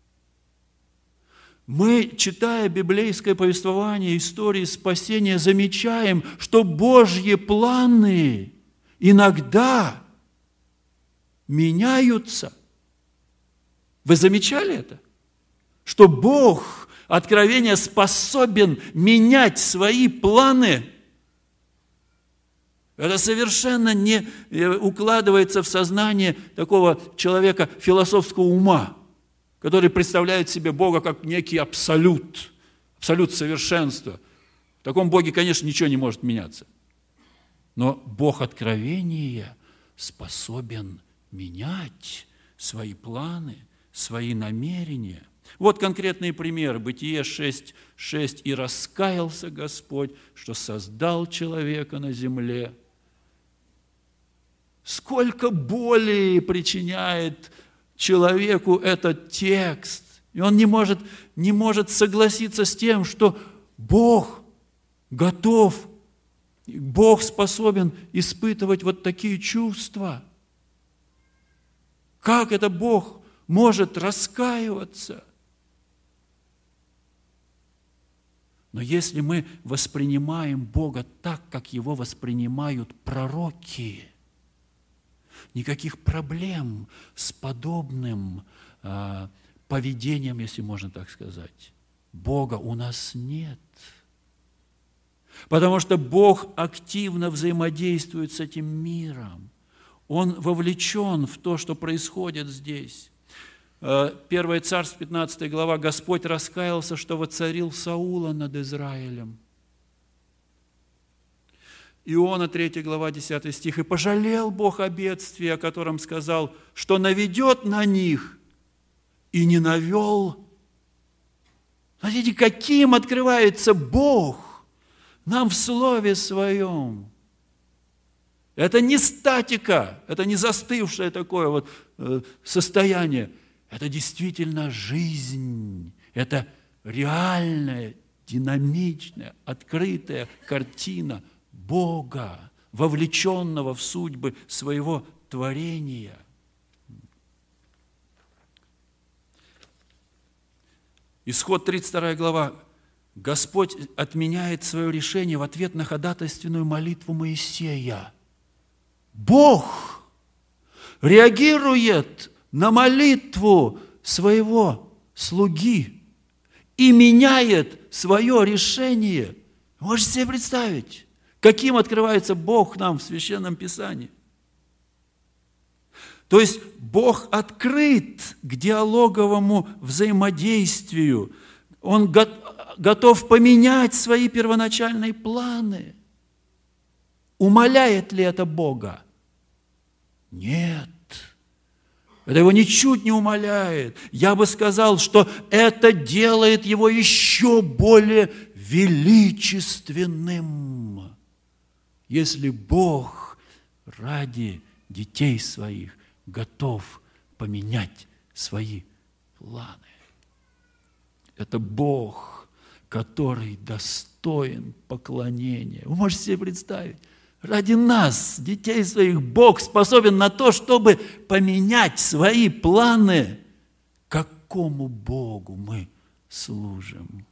Мы, читая библейское повествование истории спасения, замечаем, что Божьи планы иногда меняются. Вы замечали это? Что Бог, откровение, способен менять свои планы. Это совершенно не укладывается в сознание такого человека философского ума, который представляет себе Бога как некий абсолют, абсолют совершенства. В таком Боге, конечно, ничего не может меняться. Но Бог откровения способен менять свои планы, свои намерения. Вот конкретные примеры. Бытие шесть, шесть. «И раскаялся Господь, что создал человека на земле». Сколько боли причиняет человеку этот текст. И он не может, не может согласиться с тем, что Бог готов, Бог способен испытывать вот такие чувства. Как это Бог может раскаиваться? Но если мы воспринимаем Бога так, как Его воспринимают пророки, никаких проблем с подобным э, поведением, если можно так сказать, Бога у нас нет. Потому что Бог активно взаимодействует с этим миром. Он вовлечен в то, что происходит здесь. Первое Царств, пятнадцатая глава. «Господь раскаялся, что воцарил Саула над Израилем». Иона, третья глава, десятый стих. «И пожалел Бог о бедствии, о котором сказал, что наведет на них, и не навел». Смотрите, каким открывается Бог нам в Слове Своем. Это не статика, это не застывшее такое вот состояние. Это действительно жизнь, это реальная, динамичная, открытая картина Бога, вовлеченного в судьбы своего творения. Исход тридцать вторая глава. Господь отменяет свое решение в ответ на ходатайственную молитву Моисея. Бог реагирует на молитву своего слуги и меняет свое решение. Можете себе представить, каким открывается Бог нам в Священном Писании? То есть Бог открыт к диалоговому взаимодействию. Он готов поменять свои первоначальные планы. Умаляет ли это Бога? Нет. Это его ничуть не умаляет. Я бы сказал, что это делает его еще более величественным. Если Бог ради детей своих готов поменять свои планы. Это Бог, который достоин поклонения. Вы можете себе представить? Ради нас, детей своих, Бог способен на то, чтобы поменять свои планы. Какому Богу мы служим?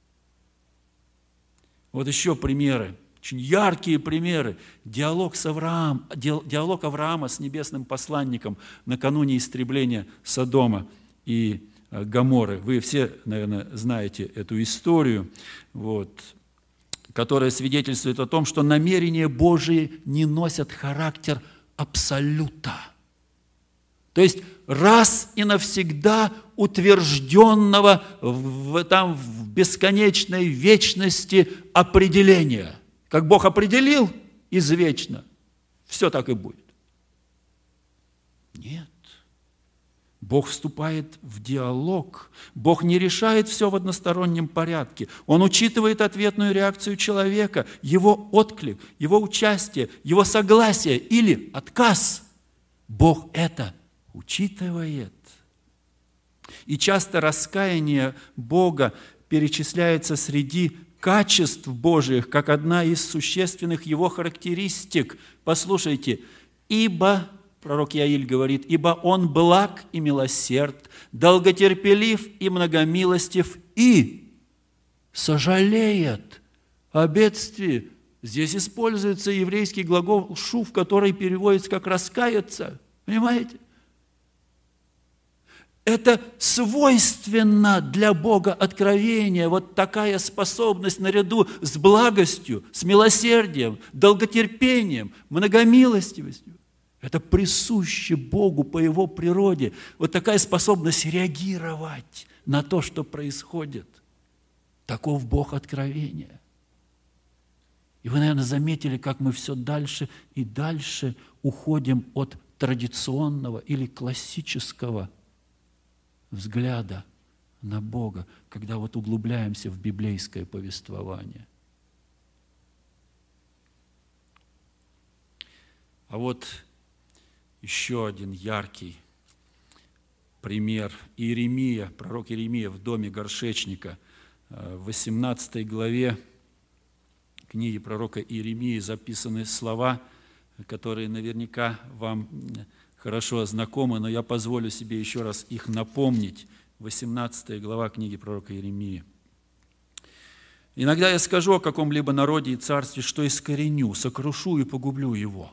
Вот еще примеры, очень яркие примеры. Диалог, с Авраам, диалог Авраама с небесным посланником накануне истребления Содома и Гоморры. Вы все, наверное, знаете эту историю, вот, которая свидетельствует о том, что намерения Божии не носят характер абсолюта. То есть раз и навсегда утвержденного в, там, в бесконечной вечности определения. Как Бог определил извечно, все так и будет. Нет. Бог вступает в диалог. Бог не решает все в одностороннем порядке. Он учитывает ответную реакцию человека, его отклик, его участие, его согласие или отказ. Бог это учитывает. И часто раскаяние Бога перечисляется среди качеств Божьих, как одна из существенных Его характеристик. Послушайте, ибо, пророк Иаиль говорит, ибо Он благ и милосерд, долготерпелив и многомилостив, и сожалеет о бедствии. Здесь используется еврейский глагол «шув», который переводится как «раскаяться». Понимаете? Это свойственно для Бога откровения, вот такая способность наряду с благостью, с милосердием, долготерпением, многомилостивостью. Это присуще Богу по Его природе. Вот такая способность реагировать на то, что происходит. Таков Бог откровения. И вы, наверное, заметили, как мы все дальше и дальше уходим от традиционного или классического взгляда на Бога, когда вот углубляемся в библейское повествование. А вот еще один яркий пример. Иеремия, пророк Иеремия в доме горшечника. В восемнадцатой главе книги пророка Иеремии записаны слова, которые наверняка вам хорошо знакомы, но я позволю себе еще раз их напомнить. восемнадцатая глава книги пророка Иеремии. «Иногда я скажу о каком-либо народе и царстве, что искореню, сокрушу и погублю его.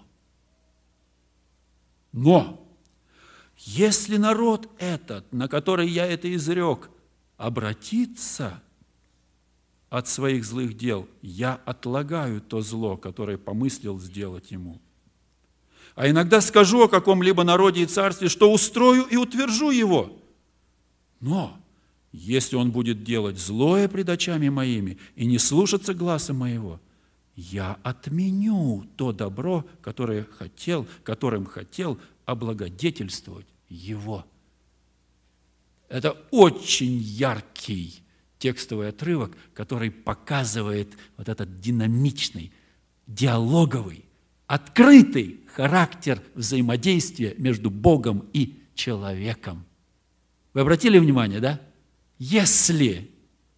Но если народ этот, на который я это изрек, обратится от своих злых дел, я отлагаю то зло, которое помыслил сделать ему. А иногда скажу о каком-либо народе и царстве, что устрою и утвержу его. Но если он будет делать злое пред очами моими и не слушаться гласа моего, я отменю то добро, которое хотел, которым хотел облагодетельствовать его». Это очень яркий текстовый отрывок, который показывает вот этот динамичный, диалоговый, открытый характер взаимодействия между Богом и человеком. Вы обратили внимание, да? Если,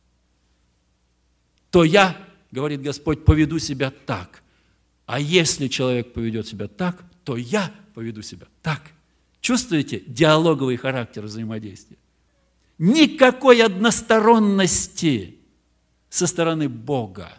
то я, говорит Господь, поведу себя так. А если человек поведет себя так, то я поведу себя так. Чувствуете диалоговый характер взаимодействия? Никакой односторонности со стороны Бога.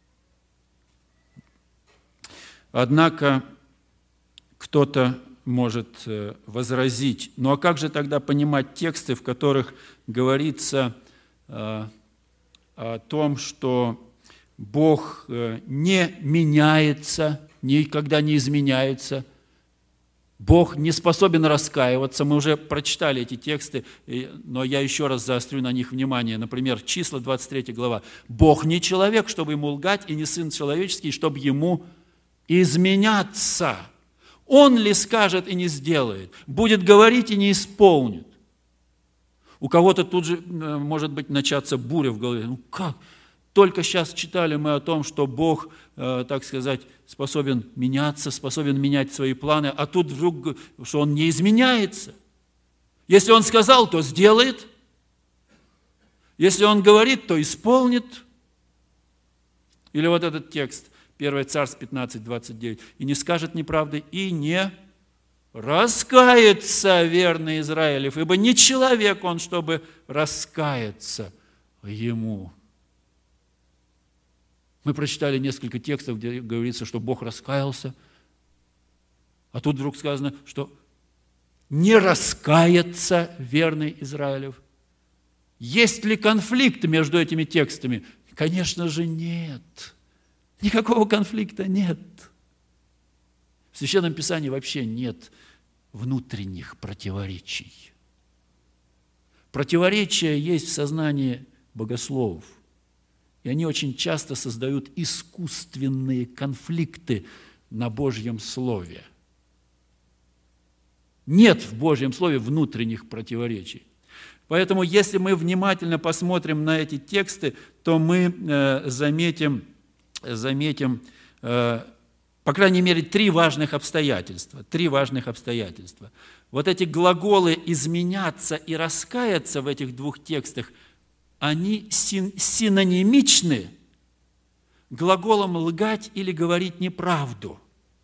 Однако кто-то может возразить, ну а как же тогда понимать тексты, в которых говорится о том, что Бог не меняется, никогда не изменяется, Бог не способен раскаиваться. Мы уже прочитали эти тексты, но я еще раз заострю на них внимание. Например, Числа, двадцать третья глава. «Бог не человек, чтобы ему лгать, и не сын человеческий, чтобы ему изменяться. Он ли скажет и не сделает, будет говорить и не исполнит». У кого-то тут же может быть начаться буря в голове. Ну как? Только сейчас читали мы о том, что Бог, так сказать, способен меняться, способен менять свои планы, а тут вдруг, что Он не изменяется. Если Он сказал, то сделает. Если Он говорит, то исполнит. Или вот этот текст, первое Царств пятнадцать, двадцать девять. «И не скажет неправды, и не раскается верный Израилев, ибо не человек он, чтобы раскаяться ему». Мы прочитали несколько текстов, где говорится, что Бог раскаялся, а тут вдруг сказано, что не раскается верный Израилев. Есть ли конфликт между этими текстами? Конечно же, нет. Никакого конфликта нет. В Священном Писании вообще нет внутренних противоречий. Противоречия есть в сознании богословов. И они очень часто создают искусственные конфликты на Божьем Слове. Нет в Божьем Слове внутренних противоречий. Поэтому, если мы внимательно посмотрим на эти тексты, то мы э, заметим, заметим э, по крайней мере, три важных обстоятельства. Три важных обстоятельства. Вот эти глаголы «изменяться» и «раскаяться» в этих двух текстах они синонимичны глаголом «лгать» или «говорить неправду».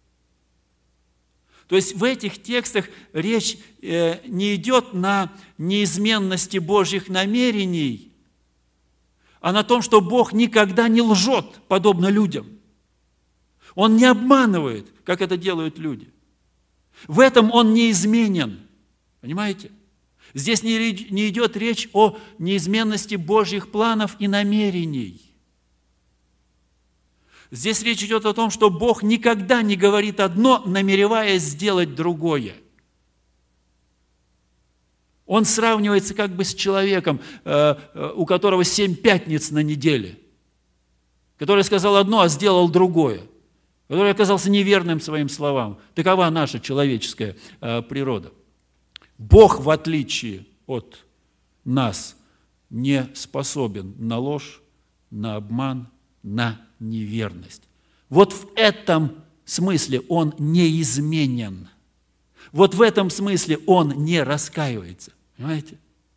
То есть в этих текстах речь не идет на неизменности Божьих намерений, а на том, что Бог никогда не лжет, подобно людям. Он не обманывает, как это делают люди. В этом Он неизменен. Понимаете? Здесь не идет речь о неизменности Божьих планов и намерений. Здесь речь идет о том, что Бог никогда не говорит одно, намереваясь сделать другое. Он сравнивается как бы с человеком, у которого семь пятниц на неделе, который сказал одно, а сделал другое, который оказался неверным своим словам. Такова наша человеческая природа. Бог, в отличие от нас, не способен на ложь, на обман, на неверность. Вот в этом смысле Он неизменен. Вот в этом смысле Он не раскаивается. Понимаете?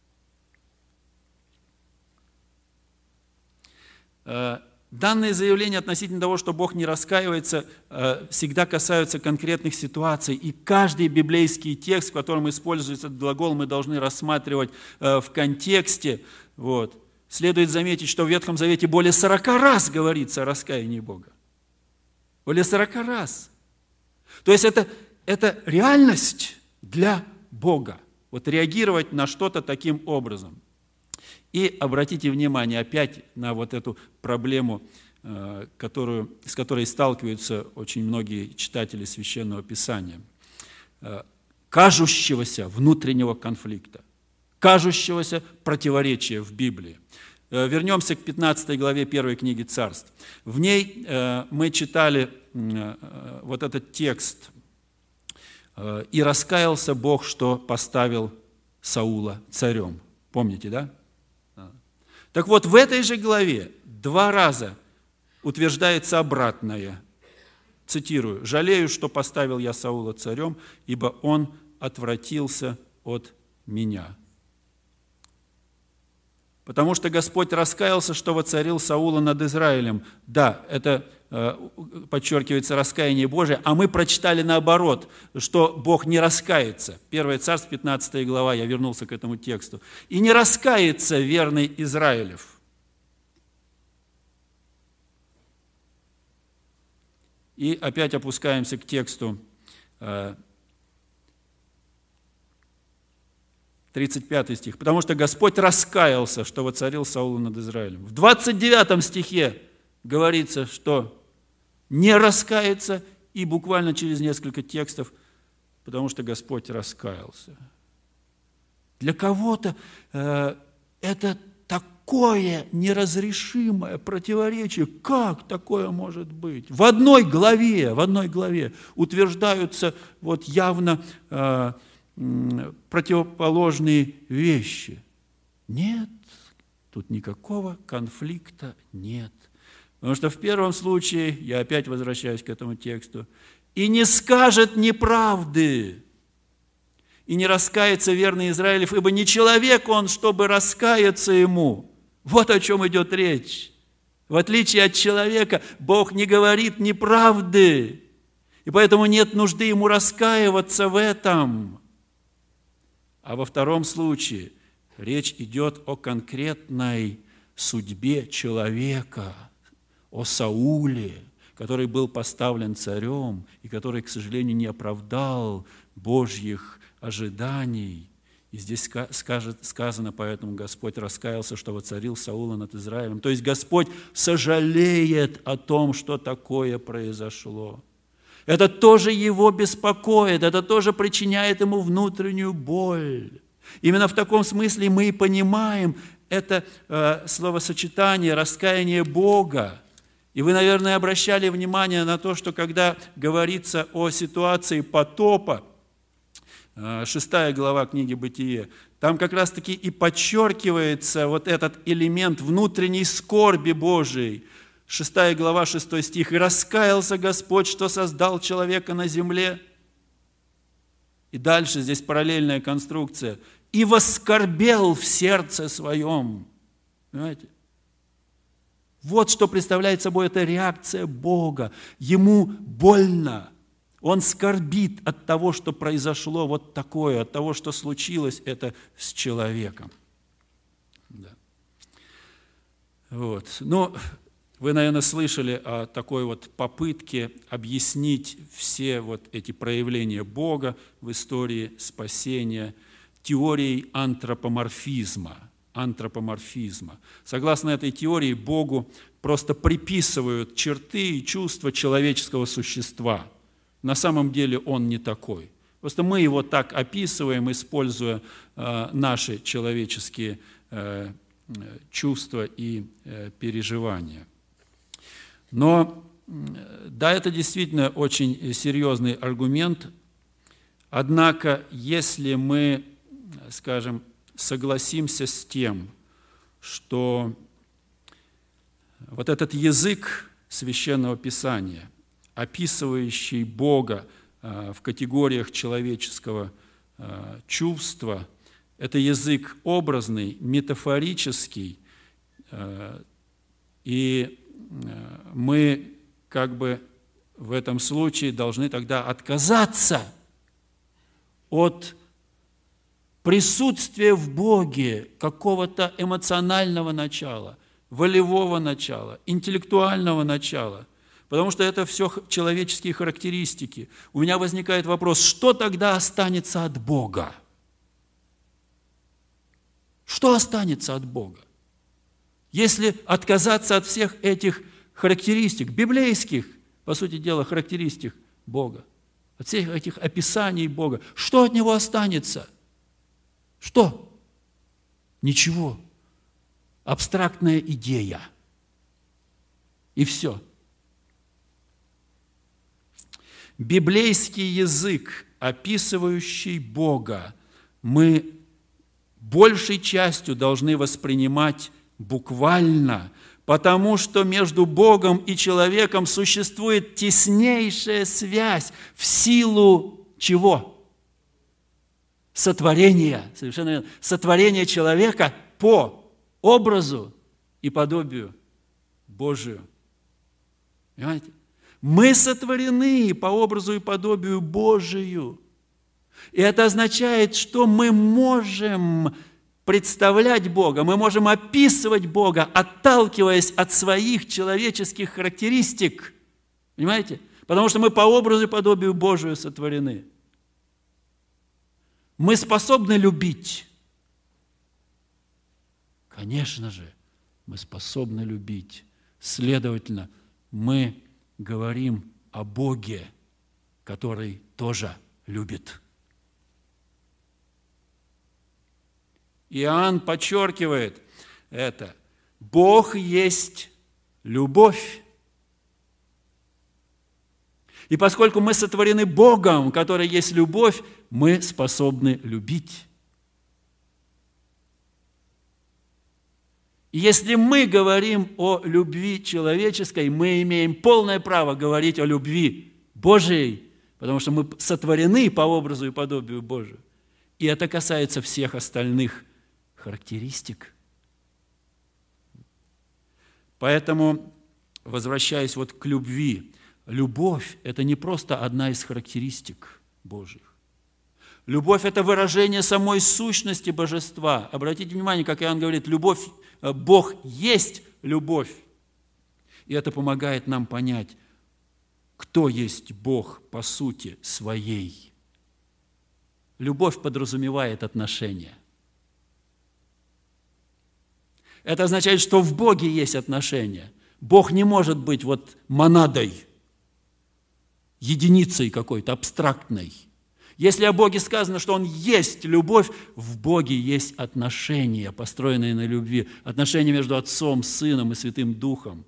Данные заявления относительно того, что Бог не раскаивается, всегда касаются конкретных ситуаций. И каждый библейский текст, в котором используется этот глагол, мы должны рассматривать в контексте. Вот. Следует заметить, что в Ветхом Завете более сорока раз говорится о раскаянии Бога. Более сорока раз. То есть это, это реальность для Бога. Вот реагировать на что-то таким образом. И обратите внимание опять на вот эту проблему, которую, с которой сталкиваются очень многие читатели Священного Писания. Кажущегося внутреннего конфликта, кажущегося противоречия в Библии. Вернемся к пятнадцатой главе первой книги Царств. В ней мы читали вот этот текст. «И раскаялся Бог, что поставил Саула царем». Помните, да? Так вот, в этой же главе два раза утверждается обратное. Цитирую: «Жалею, что поставил я Саула царем, ибо он отвратился от меня». Потому что Господь раскаялся, что воцарил Саула над Израилем. Да, это э, подчеркивается раскаяние Божие, а мы прочитали наоборот, что Бог не раскается. первое Царств, пятнадцатая глава, я вернулся к этому тексту. «И не раскается верный Израилев». И опять опускаемся к тексту, э, тридцать пятый стих. «Потому что Господь раскаялся, что воцарил Саула над Израилем». В двадцать девятом стихе говорится, что не раскается, и буквально через несколько текстов, потому что Господь раскаялся. Для кого-то э, это такое неразрешимое противоречие. Как такое может быть? В одной главе, в одной главе утверждаются вот явно э, противоположные вещи. Нет, тут никакого конфликта нет. Потому что в первом случае, я опять возвращаюсь к этому тексту, «и не скажет неправды, и не раскается верный Израилев, ибо не человек он, чтобы раскаяться ему». Вот о чем идет речь. В отличие от человека, Бог не говорит неправды, и поэтому нет нужды ему раскаиваться в этом. А во втором случае речь идет о конкретной судьбе человека, о Сауле, который был поставлен царем и который, к сожалению, не оправдал Божьих ожиданий. И здесь сказано, поэтому Господь раскаялся, что воцарил Саула над Израилем. То есть Господь сожалеет о том, что такое произошло. Это тоже его беспокоит, это тоже причиняет ему внутреннюю боль. Именно в таком смысле мы и понимаем это э, словосочетание «раскаяние Бога». И вы, наверное, обращали внимание на то, что когда говорится о ситуации потопа, э, шестая глава книги «Бытие», там как раз-таки и подчеркивается вот этот элемент внутренней скорби Божией. Шестая глава, шестой стих. «И раскаялся Господь, что создал человека на земле». И дальше здесь параллельная конструкция. «И воскорбел в сердце своем». Понимаете? Вот что представляет собой эта реакция Бога. Ему больно. Он скорбит от того, что произошло вот такое, от того, что случилось это с человеком. Да. Вот. Ну, вы, наверное, слышали о такой вот попытке объяснить все вот эти проявления Бога в истории спасения теорией антропоморфизма. антропоморфизма. Согласно этой теории, Богу просто приписывают черты и чувства человеческого существа. На самом деле он не такой. Просто мы его так описываем, используя э, наши человеческие э, чувства и э, переживания. Но да, это действительно очень серьезный аргумент. Однако, если мы, скажем, согласимся с тем, что вот этот язык Священного Писания, описывающий Бога в категориях человеческого чувства, это язык образный, метафорический, и мы как бы в этом случае должны тогда отказаться от присутствия в Боге какого-то эмоционального начала, волевого начала, интеллектуального начала, потому что это все человеческие характеристики. У меня возникает вопрос, что тогда останется от Бога? Что останется от Бога? Если отказаться от всех этих характеристик, библейских, по сути дела, характеристик Бога, от всех этих описаний Бога, что от Него останется? Что? Ничего. Абстрактная идея. И все. Библейский язык, описывающий Бога, мы большей частью должны воспринимать буквально, потому что между Богом и человеком существует теснейшая связь в силу чего? Сотворения, совершенно верно, сотворения человека по образу и подобию Божию. Понимаете? Мы сотворены по образу и подобию Божию. И это означает, что мы можем представлять Бога, мы можем описывать Бога, отталкиваясь от своих человеческих характеристик. Понимаете? Потому что мы по образу и подобию Божию сотворены. Мы способны любить. Конечно же, мы способны любить. Следовательно, мы говорим о Боге, который тоже любит. Иоанн подчеркивает это. Бог есть любовь. И поскольку мы сотворены Богом, который есть любовь, мы способны любить. И если мы говорим о любви человеческой, мы имеем полное право говорить о любви Божией, потому что мы сотворены по образу и подобию Божию. И это касается всех остальных характеристик. Поэтому, возвращаясь вот к любви, любовь – это не просто одна из характеристик Божьих. Любовь – это выражение самой сущности божества. Обратите внимание, как Иоанн говорит, любовь, Бог есть любовь. И это помогает нам понять, кто есть Бог по сути своей. Любовь подразумевает отношения. Это означает, что в Боге есть отношения. Бог не может быть вот монадой, единицей какой-то, абстрактной. Если о Боге сказано, что Он есть любовь, в Боге есть отношения, построенные на любви. Отношения между Отцом, Сыном и Святым Духом.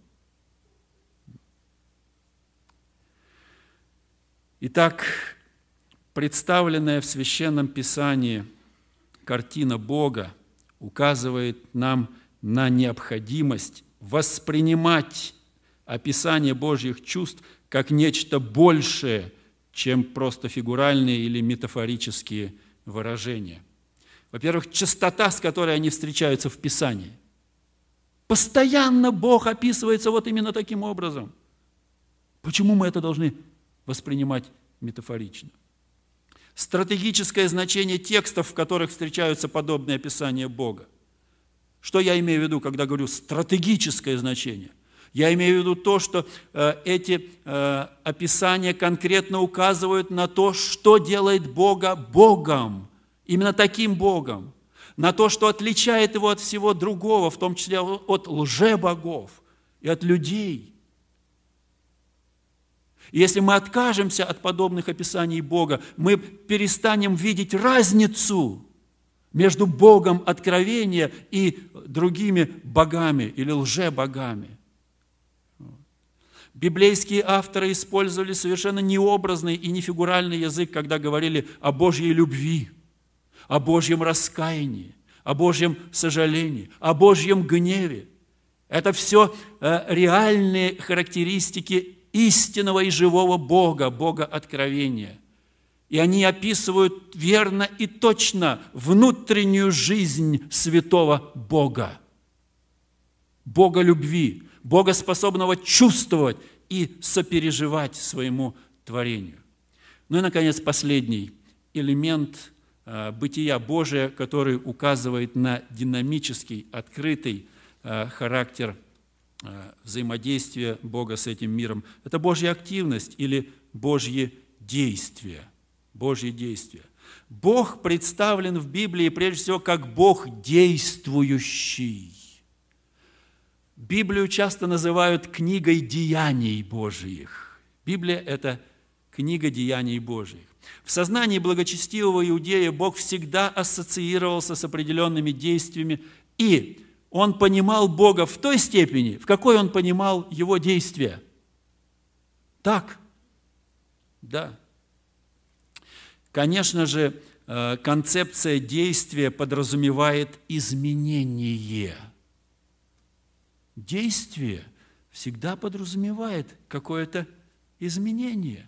Итак, представленная в Священном Писании картина Бога указывает нам на необходимость воспринимать описание Божьих чувств как нечто большее, чем просто фигуральные или метафорические выражения. Во-первых, частота, с которой они встречаются в Писании. Постоянно Бог описывается вот именно таким образом. Почему мы это должны воспринимать метафорично? Стратегическое значение текстов, в которых встречаются подобные описания Бога. Что я имею в виду, когда говорю стратегическое значение? Я имею в виду то, что э, эти э, описания конкретно указывают на то, что делает Бога Богом, именно таким Богом, на то, что отличает Его от всего другого, в том числе от лжебогов и от людей. И если мы откажемся от подобных описаний Бога, мы перестанем видеть разницу между Богом откровения и другими богами или лжебогами. Библейские авторы использовали совершенно необразный и не фигуральный язык, когда говорили о Божьей любви, о Божьем раскаянии, о Божьем сожалении, о Божьем гневе. Это все реальные характеристики истинного и живого Бога, Бога откровения. И они описывают верно и точно внутреннюю жизнь святого Бога. Бога любви, Бога, способного чувствовать и сопереживать своему творению. Ну и, наконец, последний элемент э, бытия Божия, который указывает на динамический, открытый э, характер э, взаимодействия Бога с этим миром. Это Божья активность или Божье действие. Божье действие. Бог представлен в Библии прежде всего как Бог действующий. Библию часто называют книгой деяний Божьих. Библия – это книга деяний Божьих. В сознании благочестивого иудея Бог всегда ассоциировался с определенными действиями, и он понимал Бога в той степени, в какой он понимал Его действия. Так? Да. Конечно же, концепция действия подразумевает изменение. Действие всегда подразумевает какое-то изменение.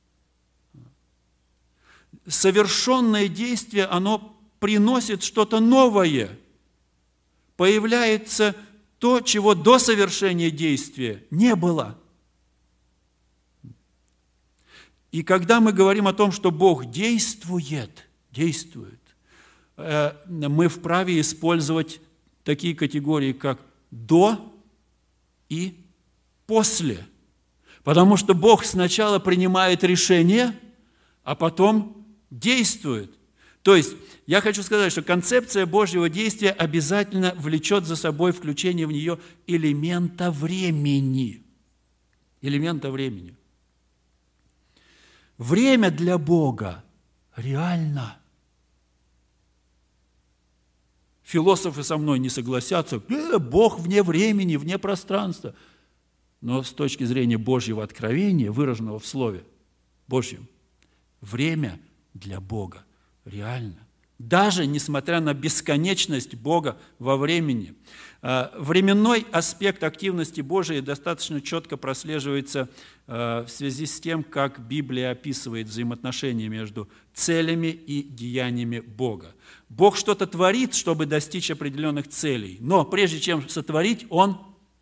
Совершенное действие, оно приносит что-то новое. Появляется то, чего до совершения действия не было. И когда мы говорим о том, что Бог действует, действует, мы вправе использовать такие категории, как «до» и «после». Потому что Бог сначала принимает решение, а потом действует. То есть, я хочу сказать, что концепция Божьего действия обязательно влечет за собой включение в нее элемента времени. Элемента времени. Время для Бога реально. Философы со мной не согласятся. Э, Бог вне времени, вне пространства. Но с точки зрения Божьего откровения, выраженного в Слове Божьем, время для Бога реально. Даже несмотря на бесконечность Бога во времени. Временной аспект активности Божией достаточно четко прослеживается в связи с тем, как Библия описывает взаимоотношения между целями и деяниями Бога. Бог что-то творит, чтобы достичь определенных целей, но прежде чем сотворить, Он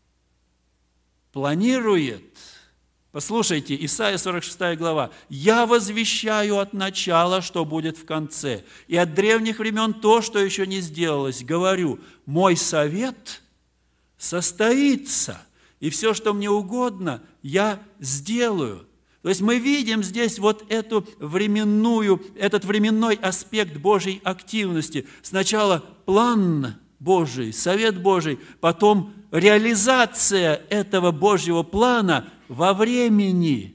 планирует. Послушайте, Исайя сорок шестая глава. «Я возвещаю от начала, что будет в конце, и от древних времен то, что еще не сделалось. Говорю, мой совет состоится, и все, что мне угодно, я сделаю». То есть мы видим здесь вот эту временную, этот временной аспект Божьей активности. Сначала план Божий, совет Божий, потом реализация этого Божьего плана во времени.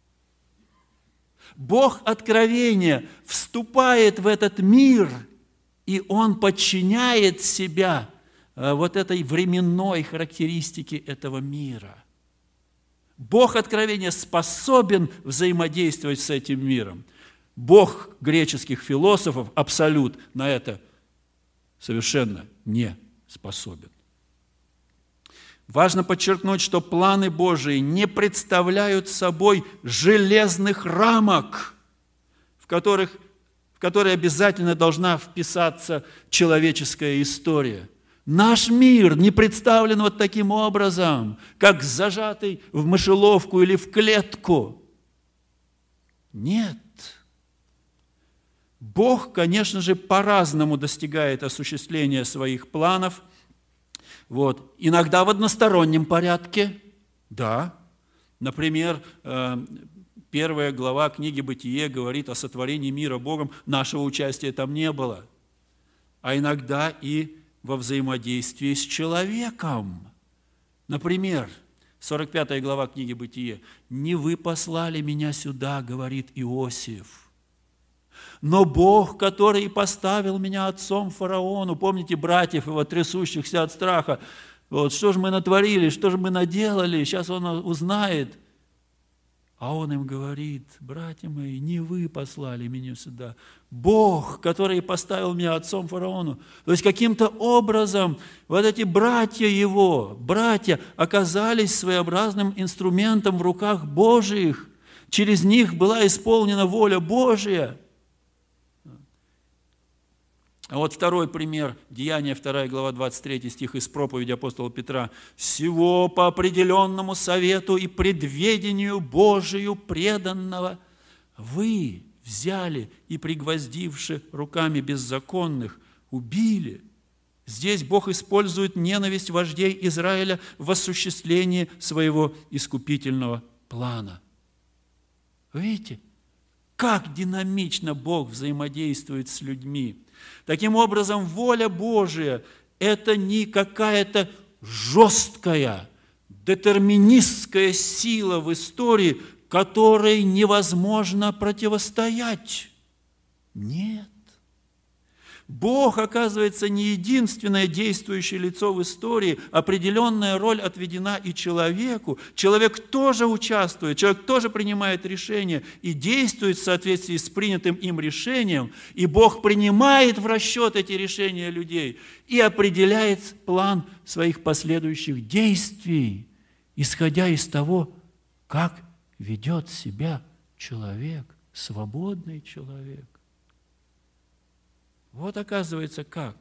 Бог откровения вступает в этот мир, и Он подчиняет себя вот этой временной характеристике этого мира. Бог откровения способен взаимодействовать с этим миром. Бог греческих философов, абсолют, на это совершенно не способен. Важно подчеркнуть, что планы Божии не представляют собой железных рамок, в, которых, в которые обязательно должна вписаться человеческая история. Наш мир не представлен вот таким образом, как зажатый в мышеловку или в клетку. Нет. Бог, конечно же, по-разному достигает осуществления своих планов. Вот. Иногда в одностороннем порядке, да. Например, первая глава книги «Бытие» говорит о сотворении мира Богом, нашего участия там не было. А иногда и во взаимодействии с человеком. Например, сорок пятая глава книги «Бытие». «Не вы послали меня сюда, — говорит Иосиф, — но Бог, который поставил меня отцом фараону». Помните братьев его, трясущихся от страха? Вот, что же мы натворили, что же мы наделали? Сейчас он узнает. А он им говорит: братья мои, не вы послали меня сюда, Бог, который поставил меня отцом фараону. То есть каким-то образом вот эти братья его, братья, оказались своеобразным инструментом в руках Божиих. Через них была исполнена воля Божия. А вот второй пример, Деяния, вторая глава, двадцать третий стих из проповеди апостола Петра. «Сего по определенному совету и предведению Божию преданного вы взяли и, пригвоздивши руками беззаконных, убили». Здесь Бог использует ненависть вождей Израиля в осуществлении своего искупительного плана. Видите, как динамично Бог взаимодействует с людьми. Таким образом, воля Божия – это не какая-то жесткая, детерминистская сила в истории, которой невозможно противостоять. Нет. Бог, оказывается, не единственное действующее лицо в истории. Определенная роль отведена и человеку. Человек тоже участвует, человек тоже принимает решения и действует в соответствии с принятым им решением. И Бог принимает в расчет эти решения людей и определяет план своих последующих действий, исходя из того, как ведет себя человек, свободный человек. Вот оказывается как.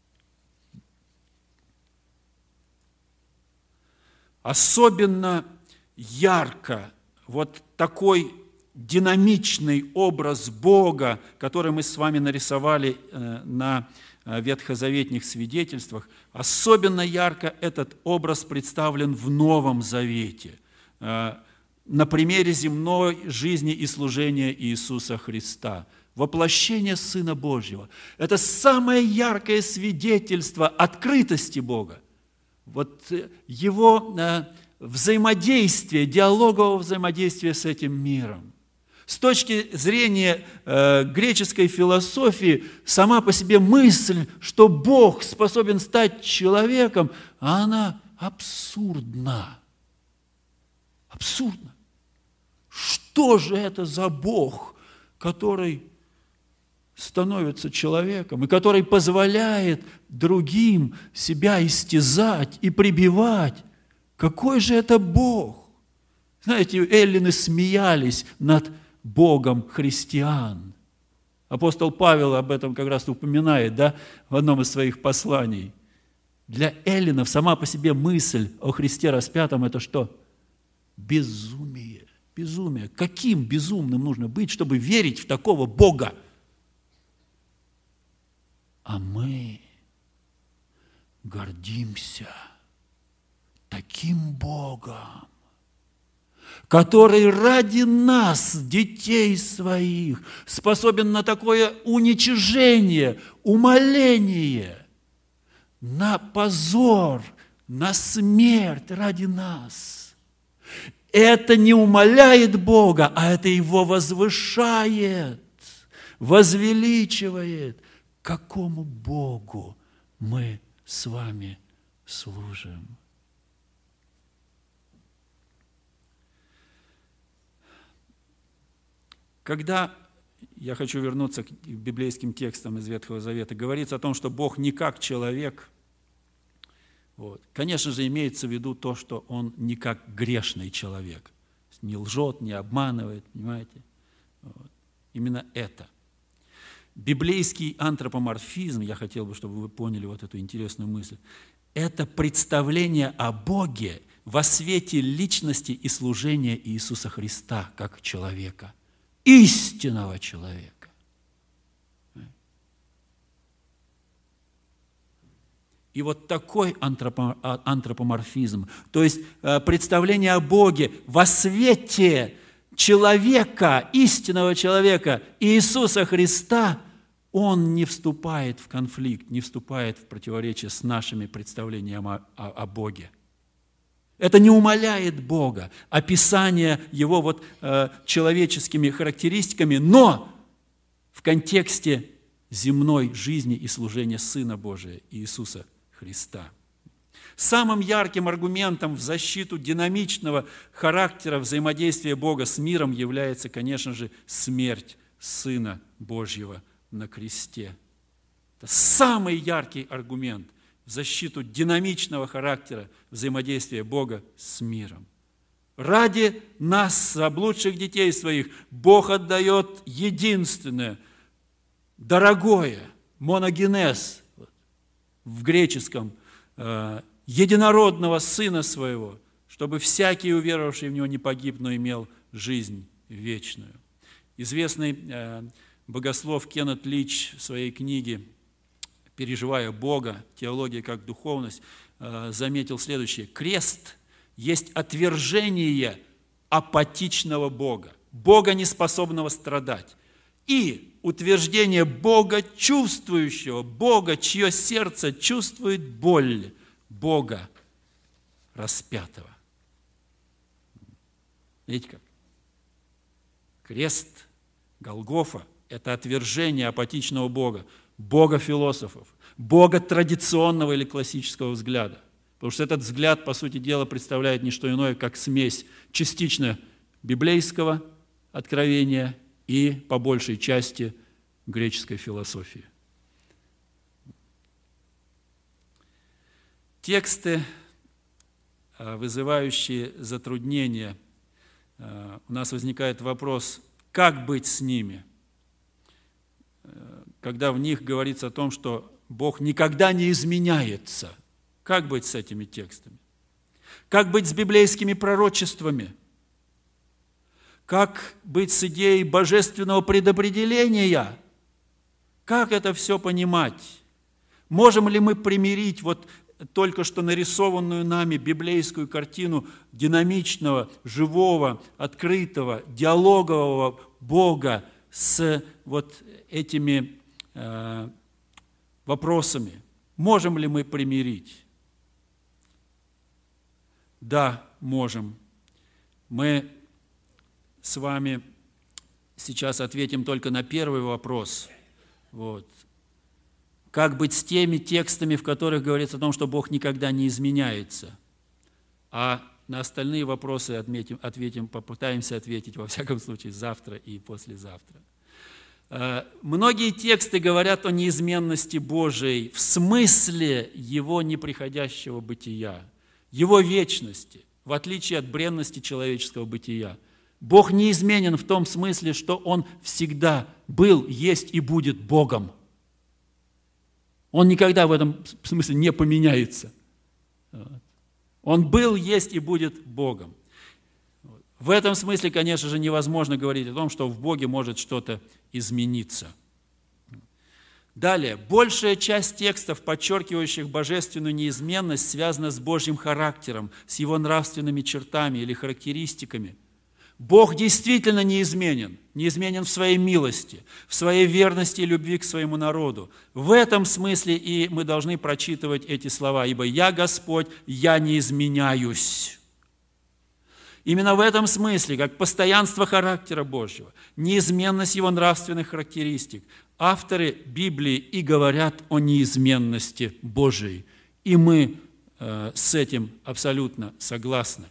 Особенно ярко вот такой динамичный образ Бога, который мы с вами нарисовали на ветхозаветных свидетельствах, особенно ярко этот образ представлен в Новом Завете, на примере земной жизни и служения Иисуса Христа. Воплощение Сына Божьего – это самое яркое свидетельство открытости Бога, вот Его взаимодействия, диалогового взаимодействия с этим миром. С точки зрения э, греческой философии, сама по себе мысль, что Бог способен стать человеком, она абсурдна. Абсурдна. Что же это за Бог, который становится человеком и который позволяет другим себя истязать и прибивать? Какой же это Бог? Знаете, эллины смеялись над Богом христиан. Апостол Павел об этом как раз упоминает, да, в одном из своих посланий. Для эллинов сама по себе мысль о Христе распятом – это что? Безумие. Безумие. Каким безумным нужно быть, чтобы верить в такого Бога? А мы гордимся таким Богом, который ради нас, детей своих, способен на такое уничижение, умоление, на позор, на смерть ради нас. Это не умаляет Бога, а это Его возвышает, возвеличивает. Какому Богу мы с вами служим? Когда, я хочу вернуться к библейским текстам из Ветхого Завета, говорится о том, что Бог не как человек, вот, конечно же, имеется в виду то, что Он не как грешный человек, не лжет, не обманывает, понимаете? Вот. Именно это. Библейский антропоморфизм, я хотел бы, чтобы вы поняли вот эту интересную мысль, это представление о Боге во свете личности и служения Иисуса Христа как человека, истинного человека. И вот такой антропоморфизм, то есть представление о Боге во свете человека, истинного человека, Иисуса Христа, он не вступает в конфликт, не вступает в противоречие с нашими представлениями о, о, о Боге. Это не умаляет Бога, описание Его вот, э, человеческими характеристиками, но в контексте земной жизни и служения Сына Божия Иисуса Христа. Самым ярким аргументом в защиту динамичного характера взаимодействия Бога с миром является, конечно же, смерть Сына Божьего на кресте. Это самый яркий аргумент в защиту динамичного характера взаимодействия Бога с миром. Ради нас, заблудших детей своих, Бог отдает единственное, дорогое, моногенез в греческом, единородного Сына Своего, чтобы всякий, уверовавший в Него, не погиб, но имел жизнь вечную. Известный богослов Кеннет Лич в своей книге «Переживая Бога. Теология как духовность» заметил следующее. Крест есть отвержение апатичного Бога, Бога, не способного страдать, и утверждение Бога чувствующего, Бога, чье сердце чувствует боль, Бога распятого. Видите как? Крест, Голгофа – это отвержение апатичного Бога, Бога философов, Бога традиционного или классического взгляда. Потому что этот взгляд, по сути дела, представляет не что иное, как смесь частично библейского откровения и, по большей части, греческой философии. Тексты, вызывающие затруднения, у нас возникает вопрос, как быть с ними, когда в них говорится о том, что Бог никогда не изменяется. Как быть с этими текстами? Как быть с библейскими пророчествами? Как быть с идеей божественного предопределения? Как это все понимать? Можем ли мы примирить вот только что нарисованную нами библейскую картину динамичного, живого, открытого, диалогового Бога с вот этими э, вопросами? Можем ли мы примирить? Да, можем. Мы с вами сейчас ответим только на первый вопрос. Вот. Как быть с теми текстами, в которых говорится о том, что Бог никогда не изменяется? А на остальные вопросы отметим, ответим, попытаемся ответить, во всяком случае, завтра и послезавтра. Многие тексты говорят о неизменности Божией в смысле Его неприходящего бытия, Его вечности, в отличие от бренности человеческого бытия. Бог неизменен в том смысле, что Он всегда был, есть и будет Богом. Он никогда в этом смысле не поменяется. Он был, есть и будет Богом. В этом смысле, конечно же, невозможно говорить о том, что в Боге может что-то измениться. Далее, большая часть текстов, подчеркивающих божественную неизменность, связана с Божьим характером, с Его нравственными чертами или характеристиками. Бог действительно неизменен, неизменен в своей милости, в своей верности и любви к своему народу. В этом смысле и мы должны прочитывать эти слова, ибо «Я Господь, я не изменяюсь». Именно в этом смысле, как постоянство характера Божьего, неизменность Его нравственных характеристик, авторы Библии и говорят о неизменности Божией. И мы э, с этим абсолютно согласны.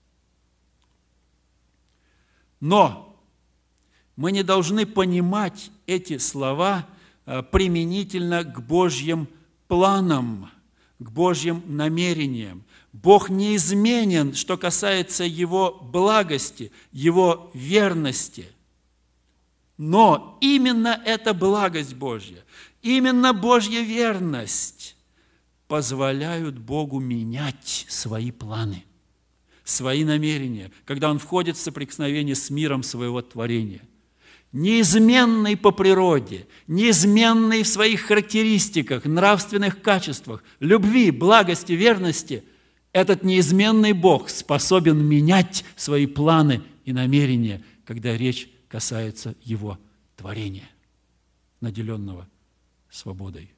Но мы не должны понимать эти слова применительно к Божьим планам, к Божьим намерениям. Бог неизменен, что касается Его благости, Его верности. Но именно эта благость Божья, именно Божья верность позволяют Богу менять свои планы, свои намерения, когда Он входит в соприкосновение с миром своего творения. Неизменный по природе, неизменный в своих характеристиках, нравственных качествах, любви, благости, верности, этот неизменный Бог способен менять свои планы и намерения, когда речь касается Его творения, наделенного свободой.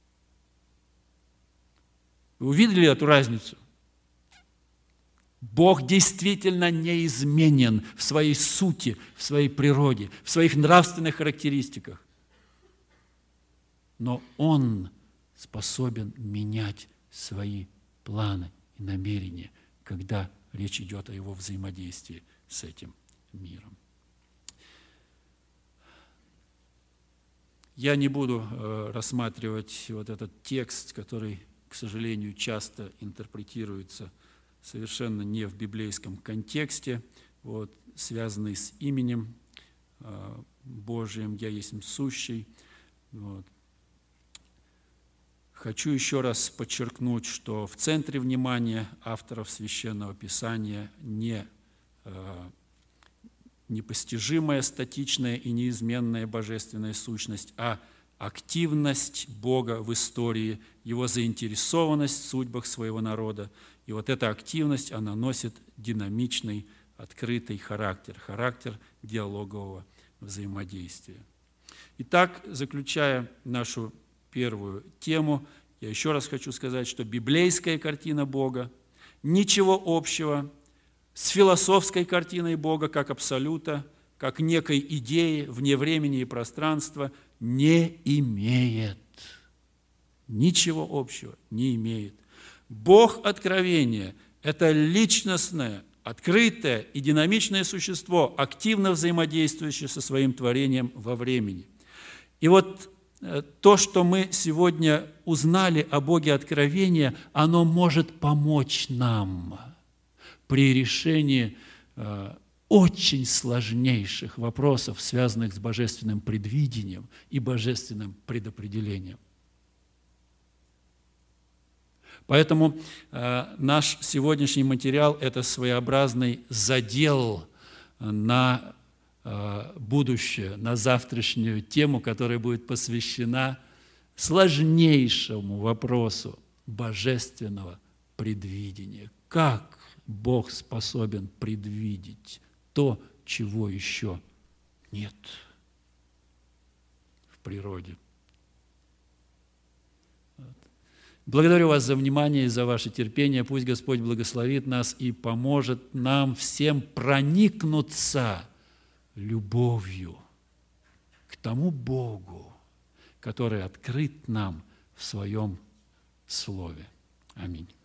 Вы увидели эту разницу? Бог действительно неизменен в своей сути, в своей природе, в своих нравственных характеристиках. Но Он способен менять свои планы и намерения, когда речь идет о Его взаимодействии с этим миром. Я не буду э, рассматривать вот этот текст, который, к сожалению, часто интерпретируется совершенно не в библейском контексте, вот, связанный с именем э, Божиим «Я есть сущий». Вот. Хочу еще раз подчеркнуть, что в центре внимания авторов Священного Писания не э, непостижимая, статичная и неизменная божественная сущность, а активность Бога в истории, Его заинтересованность в судьбах своего народа. И вот эта активность, она носит динамичный, открытый характер, характер диалогового взаимодействия. Итак, заключая нашу первую тему, я еще раз хочу сказать, что библейская картина Бога ничего общего с философской картиной Бога как абсолюта, как некой идеи вне времени и пространства не имеет. Ничего общего не имеет. Бог откровения – это личностное, открытое и динамичное существо, активно взаимодействующее со своим творением во времени. И вот то, что мы сегодня узнали о Боге откровения, оно может помочь нам при решении э, очень сложнейших вопросов, связанных с божественным предвидением и божественным предопределением. Поэтому э, наш сегодняшний материал – это своеобразный задел на э, будущее, на завтрашнюю тему, которая будет посвящена сложнейшему вопросу божественного предвидения. Как Бог способен предвидеть то, чего еще нет в природе. Благодарю вас за внимание и за ваше терпение. Пусть Господь благословит нас и поможет нам всем проникнуться любовью к тому Богу, который открыт нам в Своем Слове. Аминь.